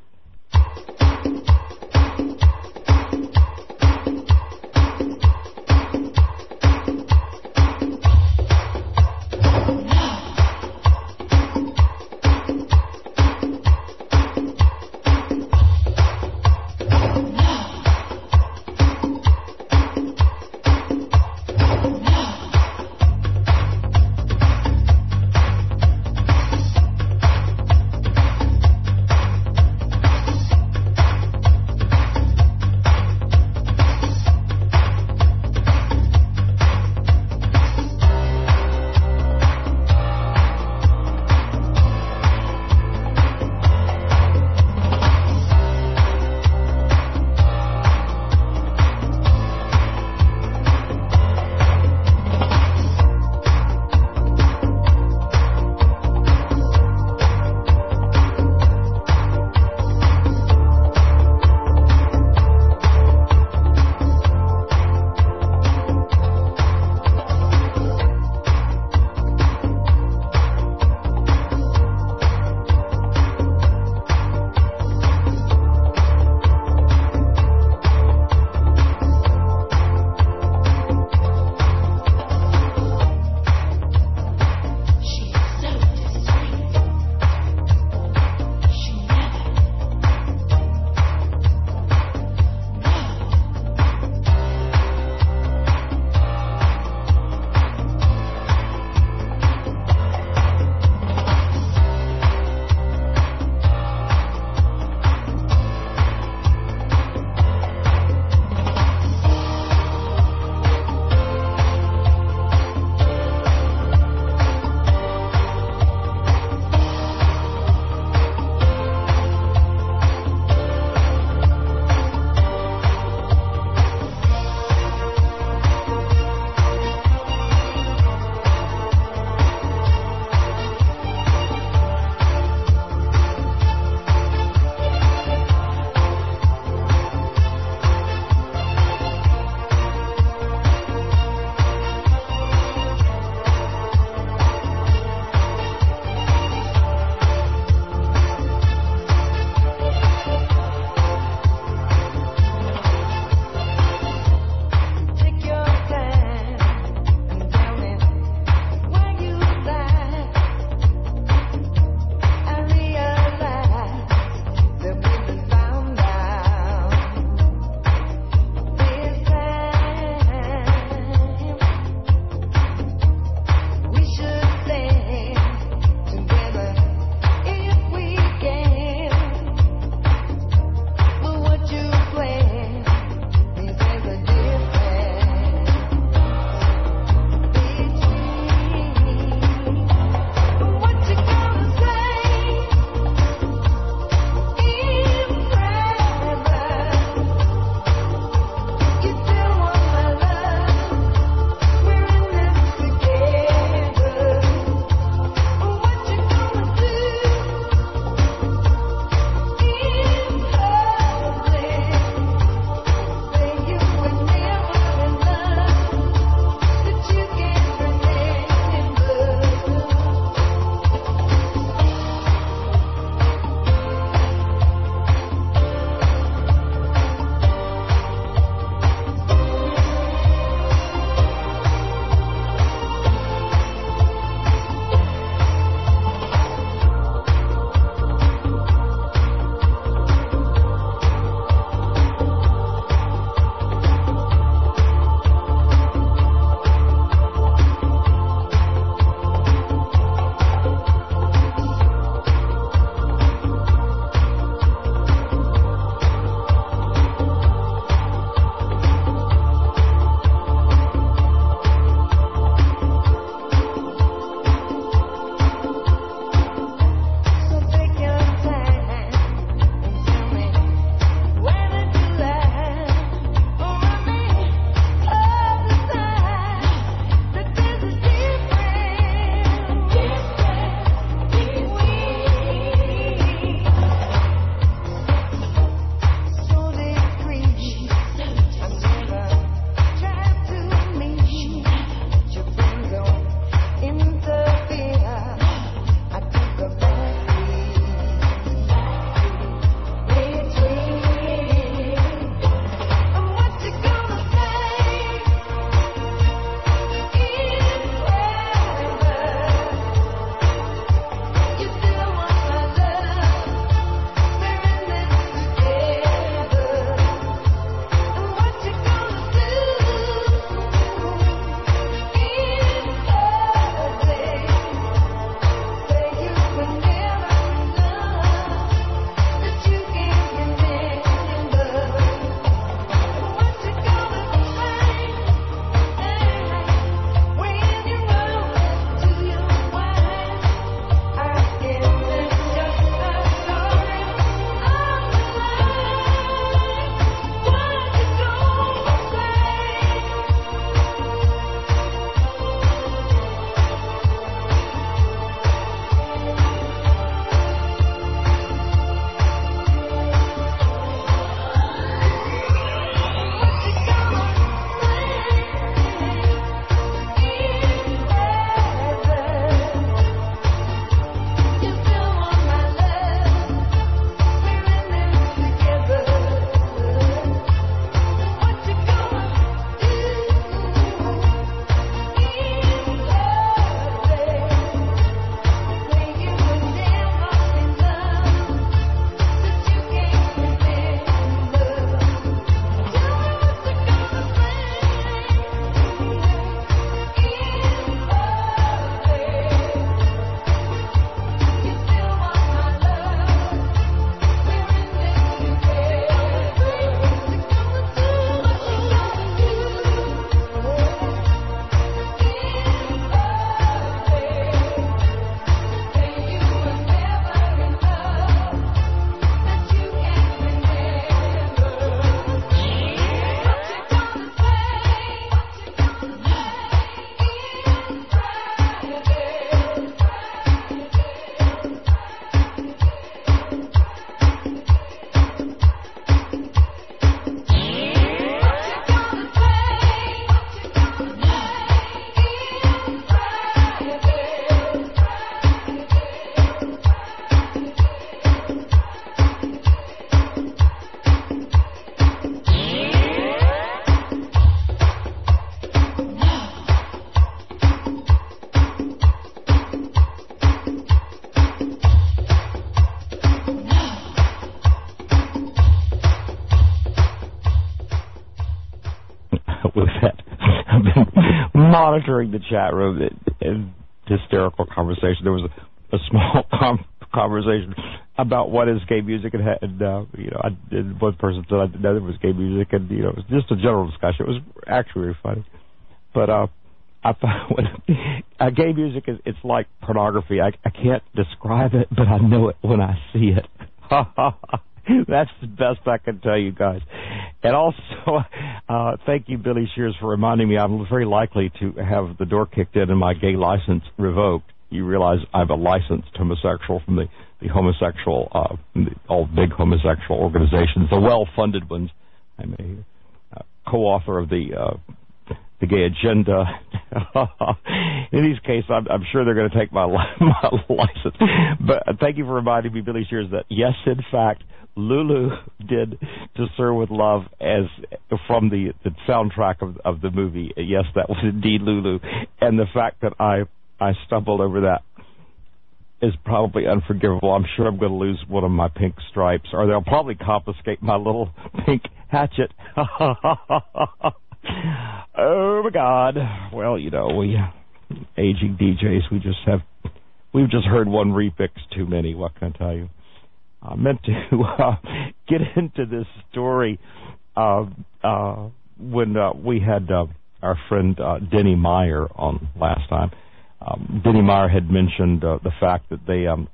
monitoring the chat room. It, it, hysterical conversation. There was a, a small com- conversation about what is gay music, and, and uh, you know, I, and one person said I didn't know there was gay music, and you know, it was just a general discussion. It was actually very funny, but uh, I found when uh, gay music is it's like pornography. I, I can't describe it, but I know it when I see it. That's the best I can tell you guys. And also, uh, thank you, Billy Shears, for reminding me I'm very likely to have the door kicked in and my gay license revoked. You realize I'm a licensed homosexual from the, the homosexual, uh, the, all big homosexual organizations, the well-funded ones. I'm a uh, co-author of the uh, the Gay Agenda. In these cases, I'm, I'm sure they're going to take my, my license. But uh, thank you for reminding me, Billy Shears, that yes, in fact, Lulu did To Sir With Love as from the, the soundtrack of, of the movie. Yes, that was indeed Lulu. And the fact that I I stumbled over that is probably unforgivable. I'm sure I'm going to lose one of my pink stripes, or they'll probably confiscate my little pink hatchet. Oh, my God. Well, you know, we aging D Js, we just have, we've just heard one remix too many. What can I tell you? I meant to uh, get into this story uh, uh, when uh, we had uh, our friend uh, Denny Meyer on last time. Um, Denny Meyer had mentioned uh, the fact that they, um,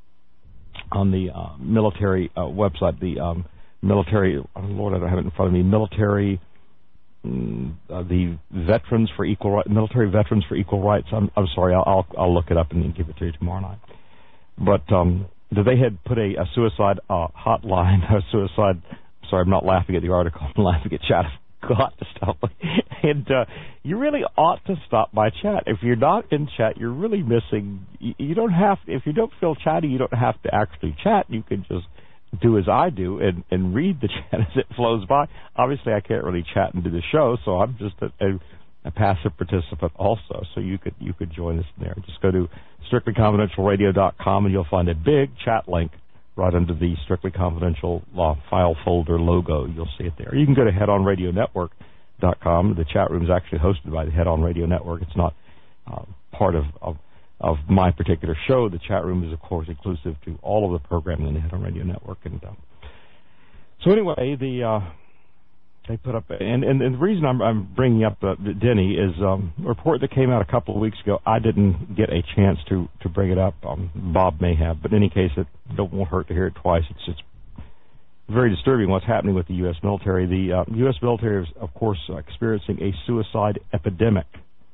on the uh, military uh, website, the um, military, oh Lord, I don't have it in front of me, military, mm, uh, the Veterans for Equal Rights, Military Veterans for Equal Rights. I'm, I'm sorry, I'll, I'll I'll look it up and give it to you tomorrow night. But um, they had put a, a suicide uh, hotline, a suicide. Sorry, I'm not laughing at the article. I'm laughing at chat. Got to stop. And uh, you really ought to stop by chat. If you're not in chat, you're really missing. You, you don't have. If you don't feel chatty, you don't have to actually chat. You can just do as I do and, and read the chat as it flows by. Obviously, I can't really chat and do the show, so I'm just a, a, a passive participant also. So you could you could join us there. Just go to strictly confidential radio dot com and you'll find a big chat link right under the Strictly Confidential uh, file folder logo. You'll see it there. You can go to head on radio network dot com. The chat room is actually hosted by the Head On Radio Network. It's not uh, part of, of of my particular show. The chat room is, of course, inclusive to all of the programming in the Head On Radio Network. And uh, so anyway, the uh, they put up, and, and, and the reason I'm, I'm bringing up uh, Denny is um, a report that came out a couple of weeks ago. I didn't get a chance to, to bring it up. Um, Bob may have, but in any case, it don't won't hurt to hear it twice. It's it's very disturbing what's happening with the U S military. The uh, U S military is, of course, uh, experiencing a suicide epidemic,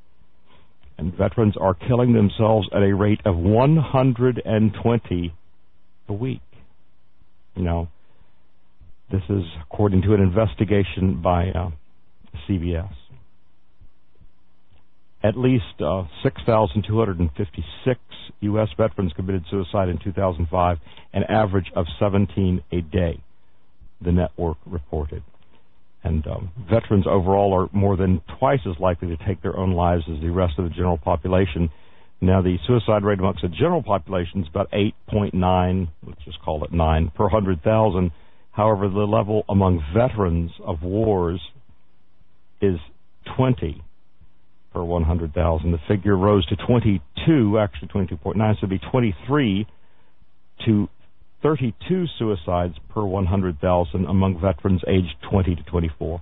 and veterans are killing themselves at a rate of one hundred twenty a week. You know. This is according to an investigation by uh, C B S. At least uh, six thousand two hundred fifty-six U S veterans committed suicide in two thousand five, an average of seventeen a day, the network reported. And um, veterans overall are more than twice as likely to take their own lives as the rest of the general population. Now, the suicide rate amongst the general population is about eight point nine, let's just call it nine, per one hundred thousand. However, the level among veterans of wars is twenty per one hundred thousand. The figure rose to twenty-two, actually twenty-two point nine, so it would be twenty-three to thirty-two suicides per one hundred thousand among veterans aged twenty to twenty-four.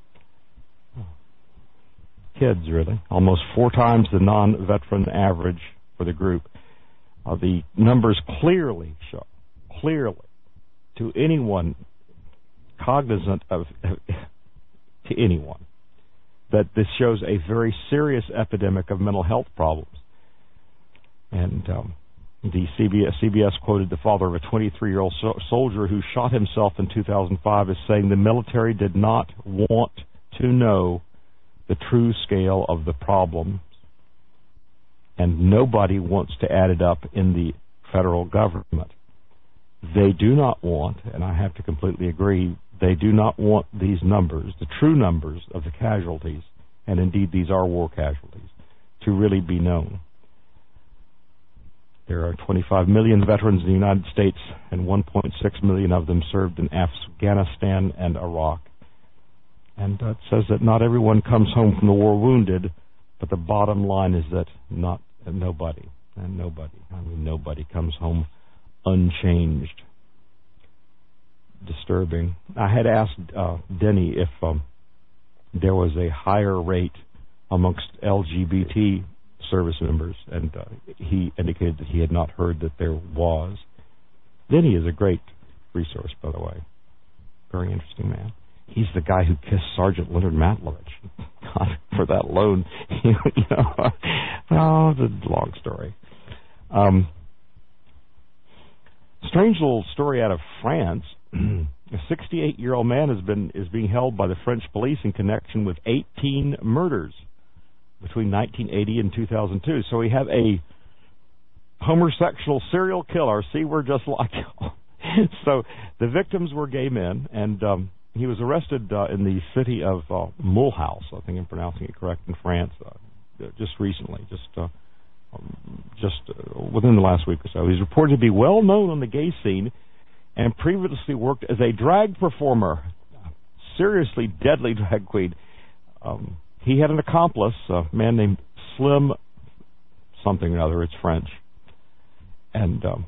Kids, really. Almost four times the non-veteran average for the group. Uh, the numbers clearly show, clearly, to anyone cognizant of, to anyone, that this shows a very serious epidemic of mental health problems. And um, the C B S, C B S quoted the father of a twenty-three-year-old so- soldier who shot himself in two thousand five as saying the military did not want to know the true scale of the problem, and nobody wants to add it up in the federal government. They do not want, and I have to completely agree, they do not want these numbers, the true numbers of the casualties, and indeed these are war casualties, to really be known. There are twenty-five million veterans in the United States, and one point six million of them served in Afghanistan and Iraq. And uh, it says that not everyone comes home from the war wounded, But the bottom line is that not uh, nobody, and nobody, I mean nobody comes home unchanged. Disturbing. I had asked uh, Denny if um, there was a higher rate amongst L G B T service members, and uh, he indicated that he had not heard that there was. Denny is a great resource, by the way. Very interesting man. He's the guy who kissed Sergeant Leonard Matlovich. God, for that loan, you know. Oh, it's a long story. Um, strange little story out of France. A sixty-eight-year-old man has been is being held by the French police in connection with eighteen murders between nineteen eighty and two thousand two. So we have a homosexual serial killer. See, we're just like him. So the victims were gay men, and um, he was arrested uh, in the city of uh, Mulhouse, I think I'm pronouncing it correct, in France, uh, just recently, just uh, um, just uh, within the last week or so. He's reported to be well known on the gay scene and previously worked as a drag performer, seriously deadly drag queen. Um, he had an accomplice, a man named Slim something or other, it's French. And um,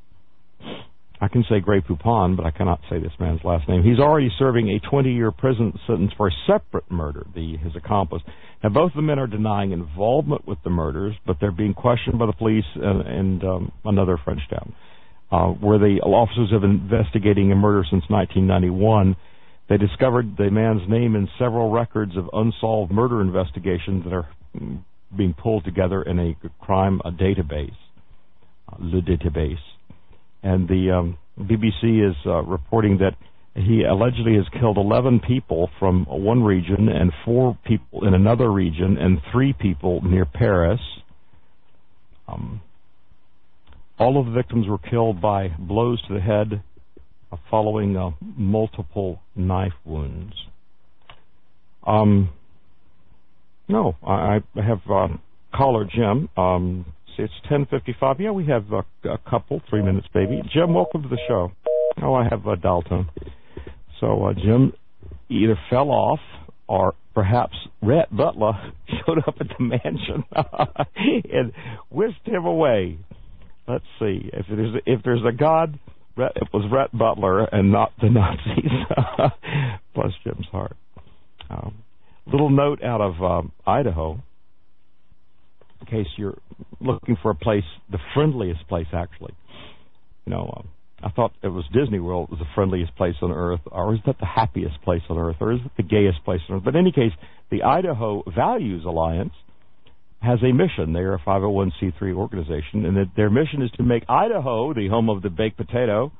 I can say Grey Poupon, but I cannot say this man's last name. He's already serving a twenty-year prison sentence for a separate murder, the, his accomplice. Now, both the men are denying involvement with the murders, but they're being questioned by the police in, in um, another French town, uh, where the officers have been investigating a murder since nineteen ninety-one. They discovered the man's name in several records of unsolved murder investigations that are being pulled together in a crime a database, uh, Le Database. And the um, B B C is uh, reporting that he allegedly has killed eleven people from one region and four people in another region and three people near Paris. Um, all of the victims were killed by blows to the head uh, following uh, multiple knife wounds. Um, no, I, I have uh, caller Jim. Um, It's ten fifty-five. Yeah, we have a, a couple, three minutes, baby. Jim, welcome to the show. Oh, I have a dial tone. So uh, Jim either fell off or perhaps Rhett Butler showed up at the mansion and whisked him away. Let's see. If there's a, if there's a God, it was Rhett Butler and not the Nazis. Bless Jim's heart. Um, little note out of um, Idaho. In case you're looking for a place, the friendliest place, actually. You know, um, I thought it was Disney World was the friendliest place on Earth, or is that the happiest place on Earth, or is it the gayest place on Earth? But in any case, the Idaho Values Alliance has a mission. They're a five oh one c three organization, and that their mission is to make Idaho the home of the baked potato.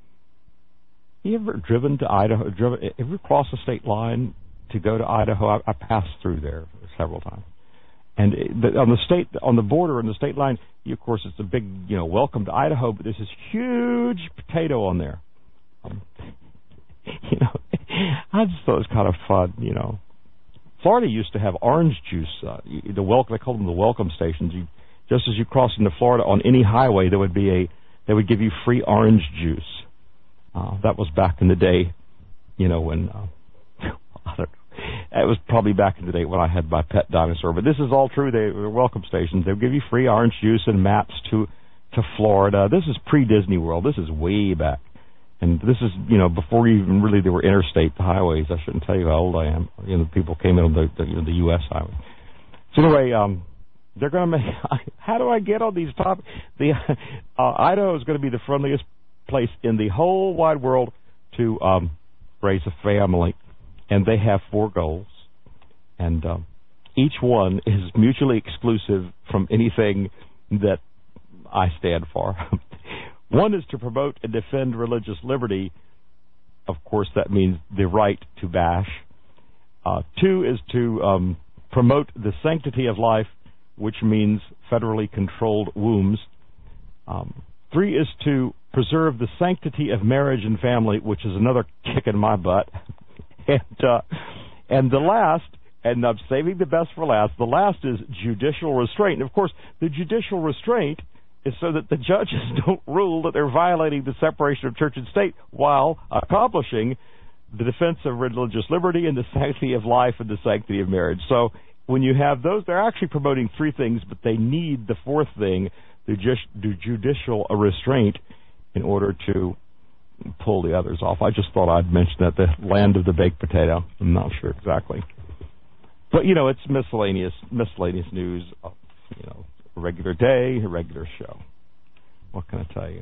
You ever driven to Idaho? Driven, ever crossed the state line to go to Idaho? I, I passed through there several times. And on the state, on the border, on the state line, you, of course, it's a big, you know, welcome to Idaho, but there's this huge potato on there. Um, you know, I just thought it was kind of fun, you know. Florida used to have orange juice. Uh, the welcome, they called them the welcome stations. You, just as you crossed into Florida on any highway, there would be a, they would give you free orange juice. Uh, that was back in the day, you know, when, uh, I don't know. It was probably back in the day when I had my pet dinosaur. But this is all true. They were welcome stations. They'll give you free orange juice and maps to to Florida. This is pre-Disney World. This is way back. And this is, you know, before even really there were interstate highways. I shouldn't tell you how old I am. You know, people came in on the, the, you know, the U S highway. So anyway, um, they're going to make... How do I get on these top... The, uh, Idaho is going to be the friendliest place in the whole wide world to um, raise a family. And they have four goals, and um, each one is mutually exclusive from anything that I stand for. One is to promote and defend religious liberty. Of course, that means the right to bash. Uh, two is to um, promote the sanctity of life, which means federally controlled wombs. Um, three is to preserve the sanctity of marriage and family, which is another kick in my butt. And, uh, and the last, and I'm saving the best for last, the last is judicial restraint. And, of course, the judicial restraint is so that the judges don't rule that they're violating the separation of church and state while accomplishing the defense of religious liberty and the sanctity of life and the sanctity of marriage. So when you have those, they're actually promoting three things, but they need the fourth thing, the judicial restraint, in order to pull the others off. I just thought I'd mention that, the land of the baked potato. I'm not sure exactly. But, you know, it's miscellaneous miscellaneous news, you know, a regular day, a regular show. What can I tell you?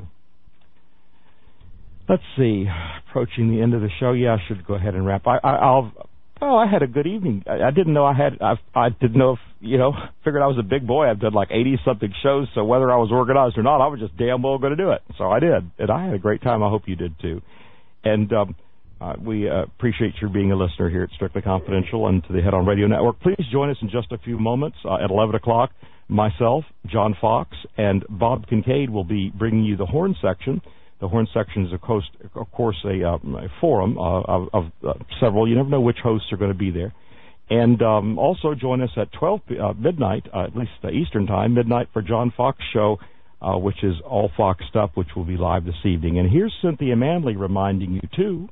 Let's see. Approaching the end of the show. Yeah, I should go ahead and wrap. I, I, I'll. Oh, I had a good evening. I, I didn't know I had. I, I didn't know if you know. Figured I was a big boy. I've done like eighty something shows. So whether I was organized or not, I was just damn well going to do it. So I did, and I had a great time. I hope you did too. And um, uh, we uh, appreciate your being a listener here at Strictly Confidential and to the Head On Radio Network. Please join us in just a few moments uh, at eleven o'clock. Myself, John Fox, and Bob Kincaid will be bringing you the Horn Section. The Horn Section is, of course, of course a, um, a forum uh, of, of uh, several. You never know which hosts are going to be there. And um, also join us at twelve uh, midnight, uh, at least uh, Eastern Time, midnight for John Fox Show, uh, which is all Fox stuff, which will be live this evening. And here's Cynthia Manley reminding you, too.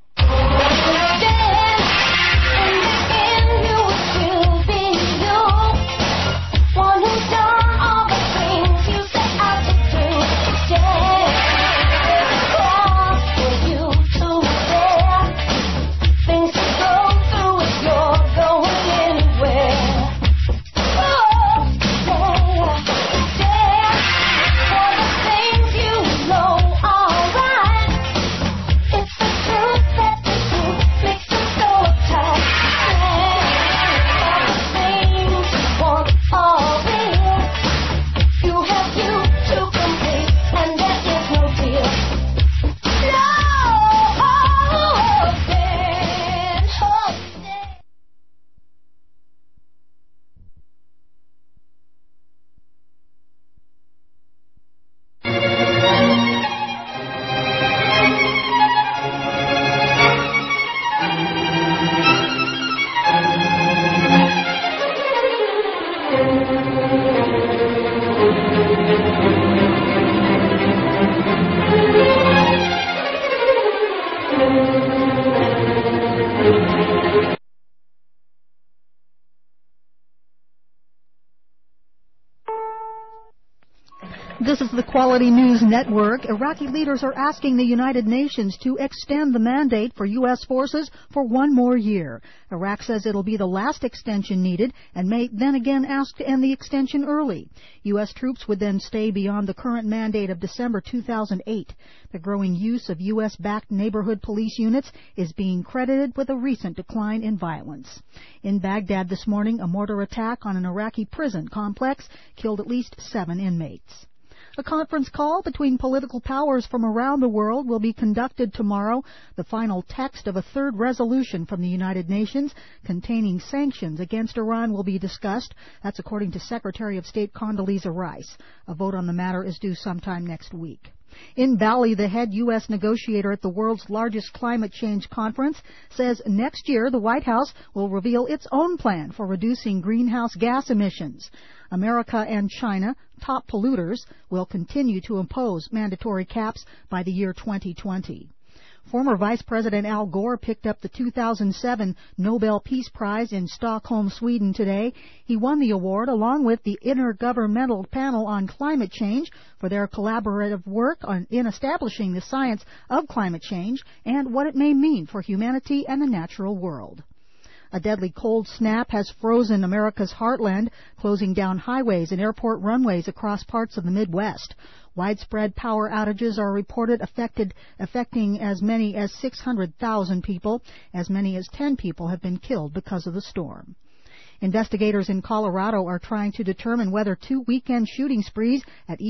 This is the Quality News Network. Iraqi leaders are asking the United Nations to extend the mandate for U S forces for one more year. Iraq says it'll be the last extension needed and may then again ask to end the extension early. U S troops would then stay beyond the current mandate of December two thousand eight. The growing use of U S-backed neighborhood police units is being credited with a recent decline in violence. In Baghdad this morning, a mortar attack on an Iraqi prison complex killed at least seven inmates. A conference call between political powers from around the world will be conducted tomorrow. The final text of a third resolution from the United Nations containing sanctions against Iran will be discussed. That's according to Secretary of State Condoleezza Rice. A vote on the matter is due sometime next week. In Bali, the head U S negotiator at the world's largest climate change conference says next year the White House will reveal its own plan for reducing greenhouse gas emissions. America and China, top polluters, will continue to impose mandatory caps by the year twenty twenty. Former Vice President Al Gore picked up the two thousand seven Nobel Peace Prize in Stockholm, Sweden today. He won the award along with the Intergovernmental Panel on Climate Change for their collaborative work on, in establishing the science of climate change and what it may mean for humanity and the natural world. A deadly cold snap has frozen America's heartland, closing down highways and airport runways across parts of the Midwest. Widespread power outages are reported affected, affecting as many as six hundred thousand people. As many as ten people have been killed because of the storm. Investigators in Colorado are trying to determine whether two weekend shooting sprees at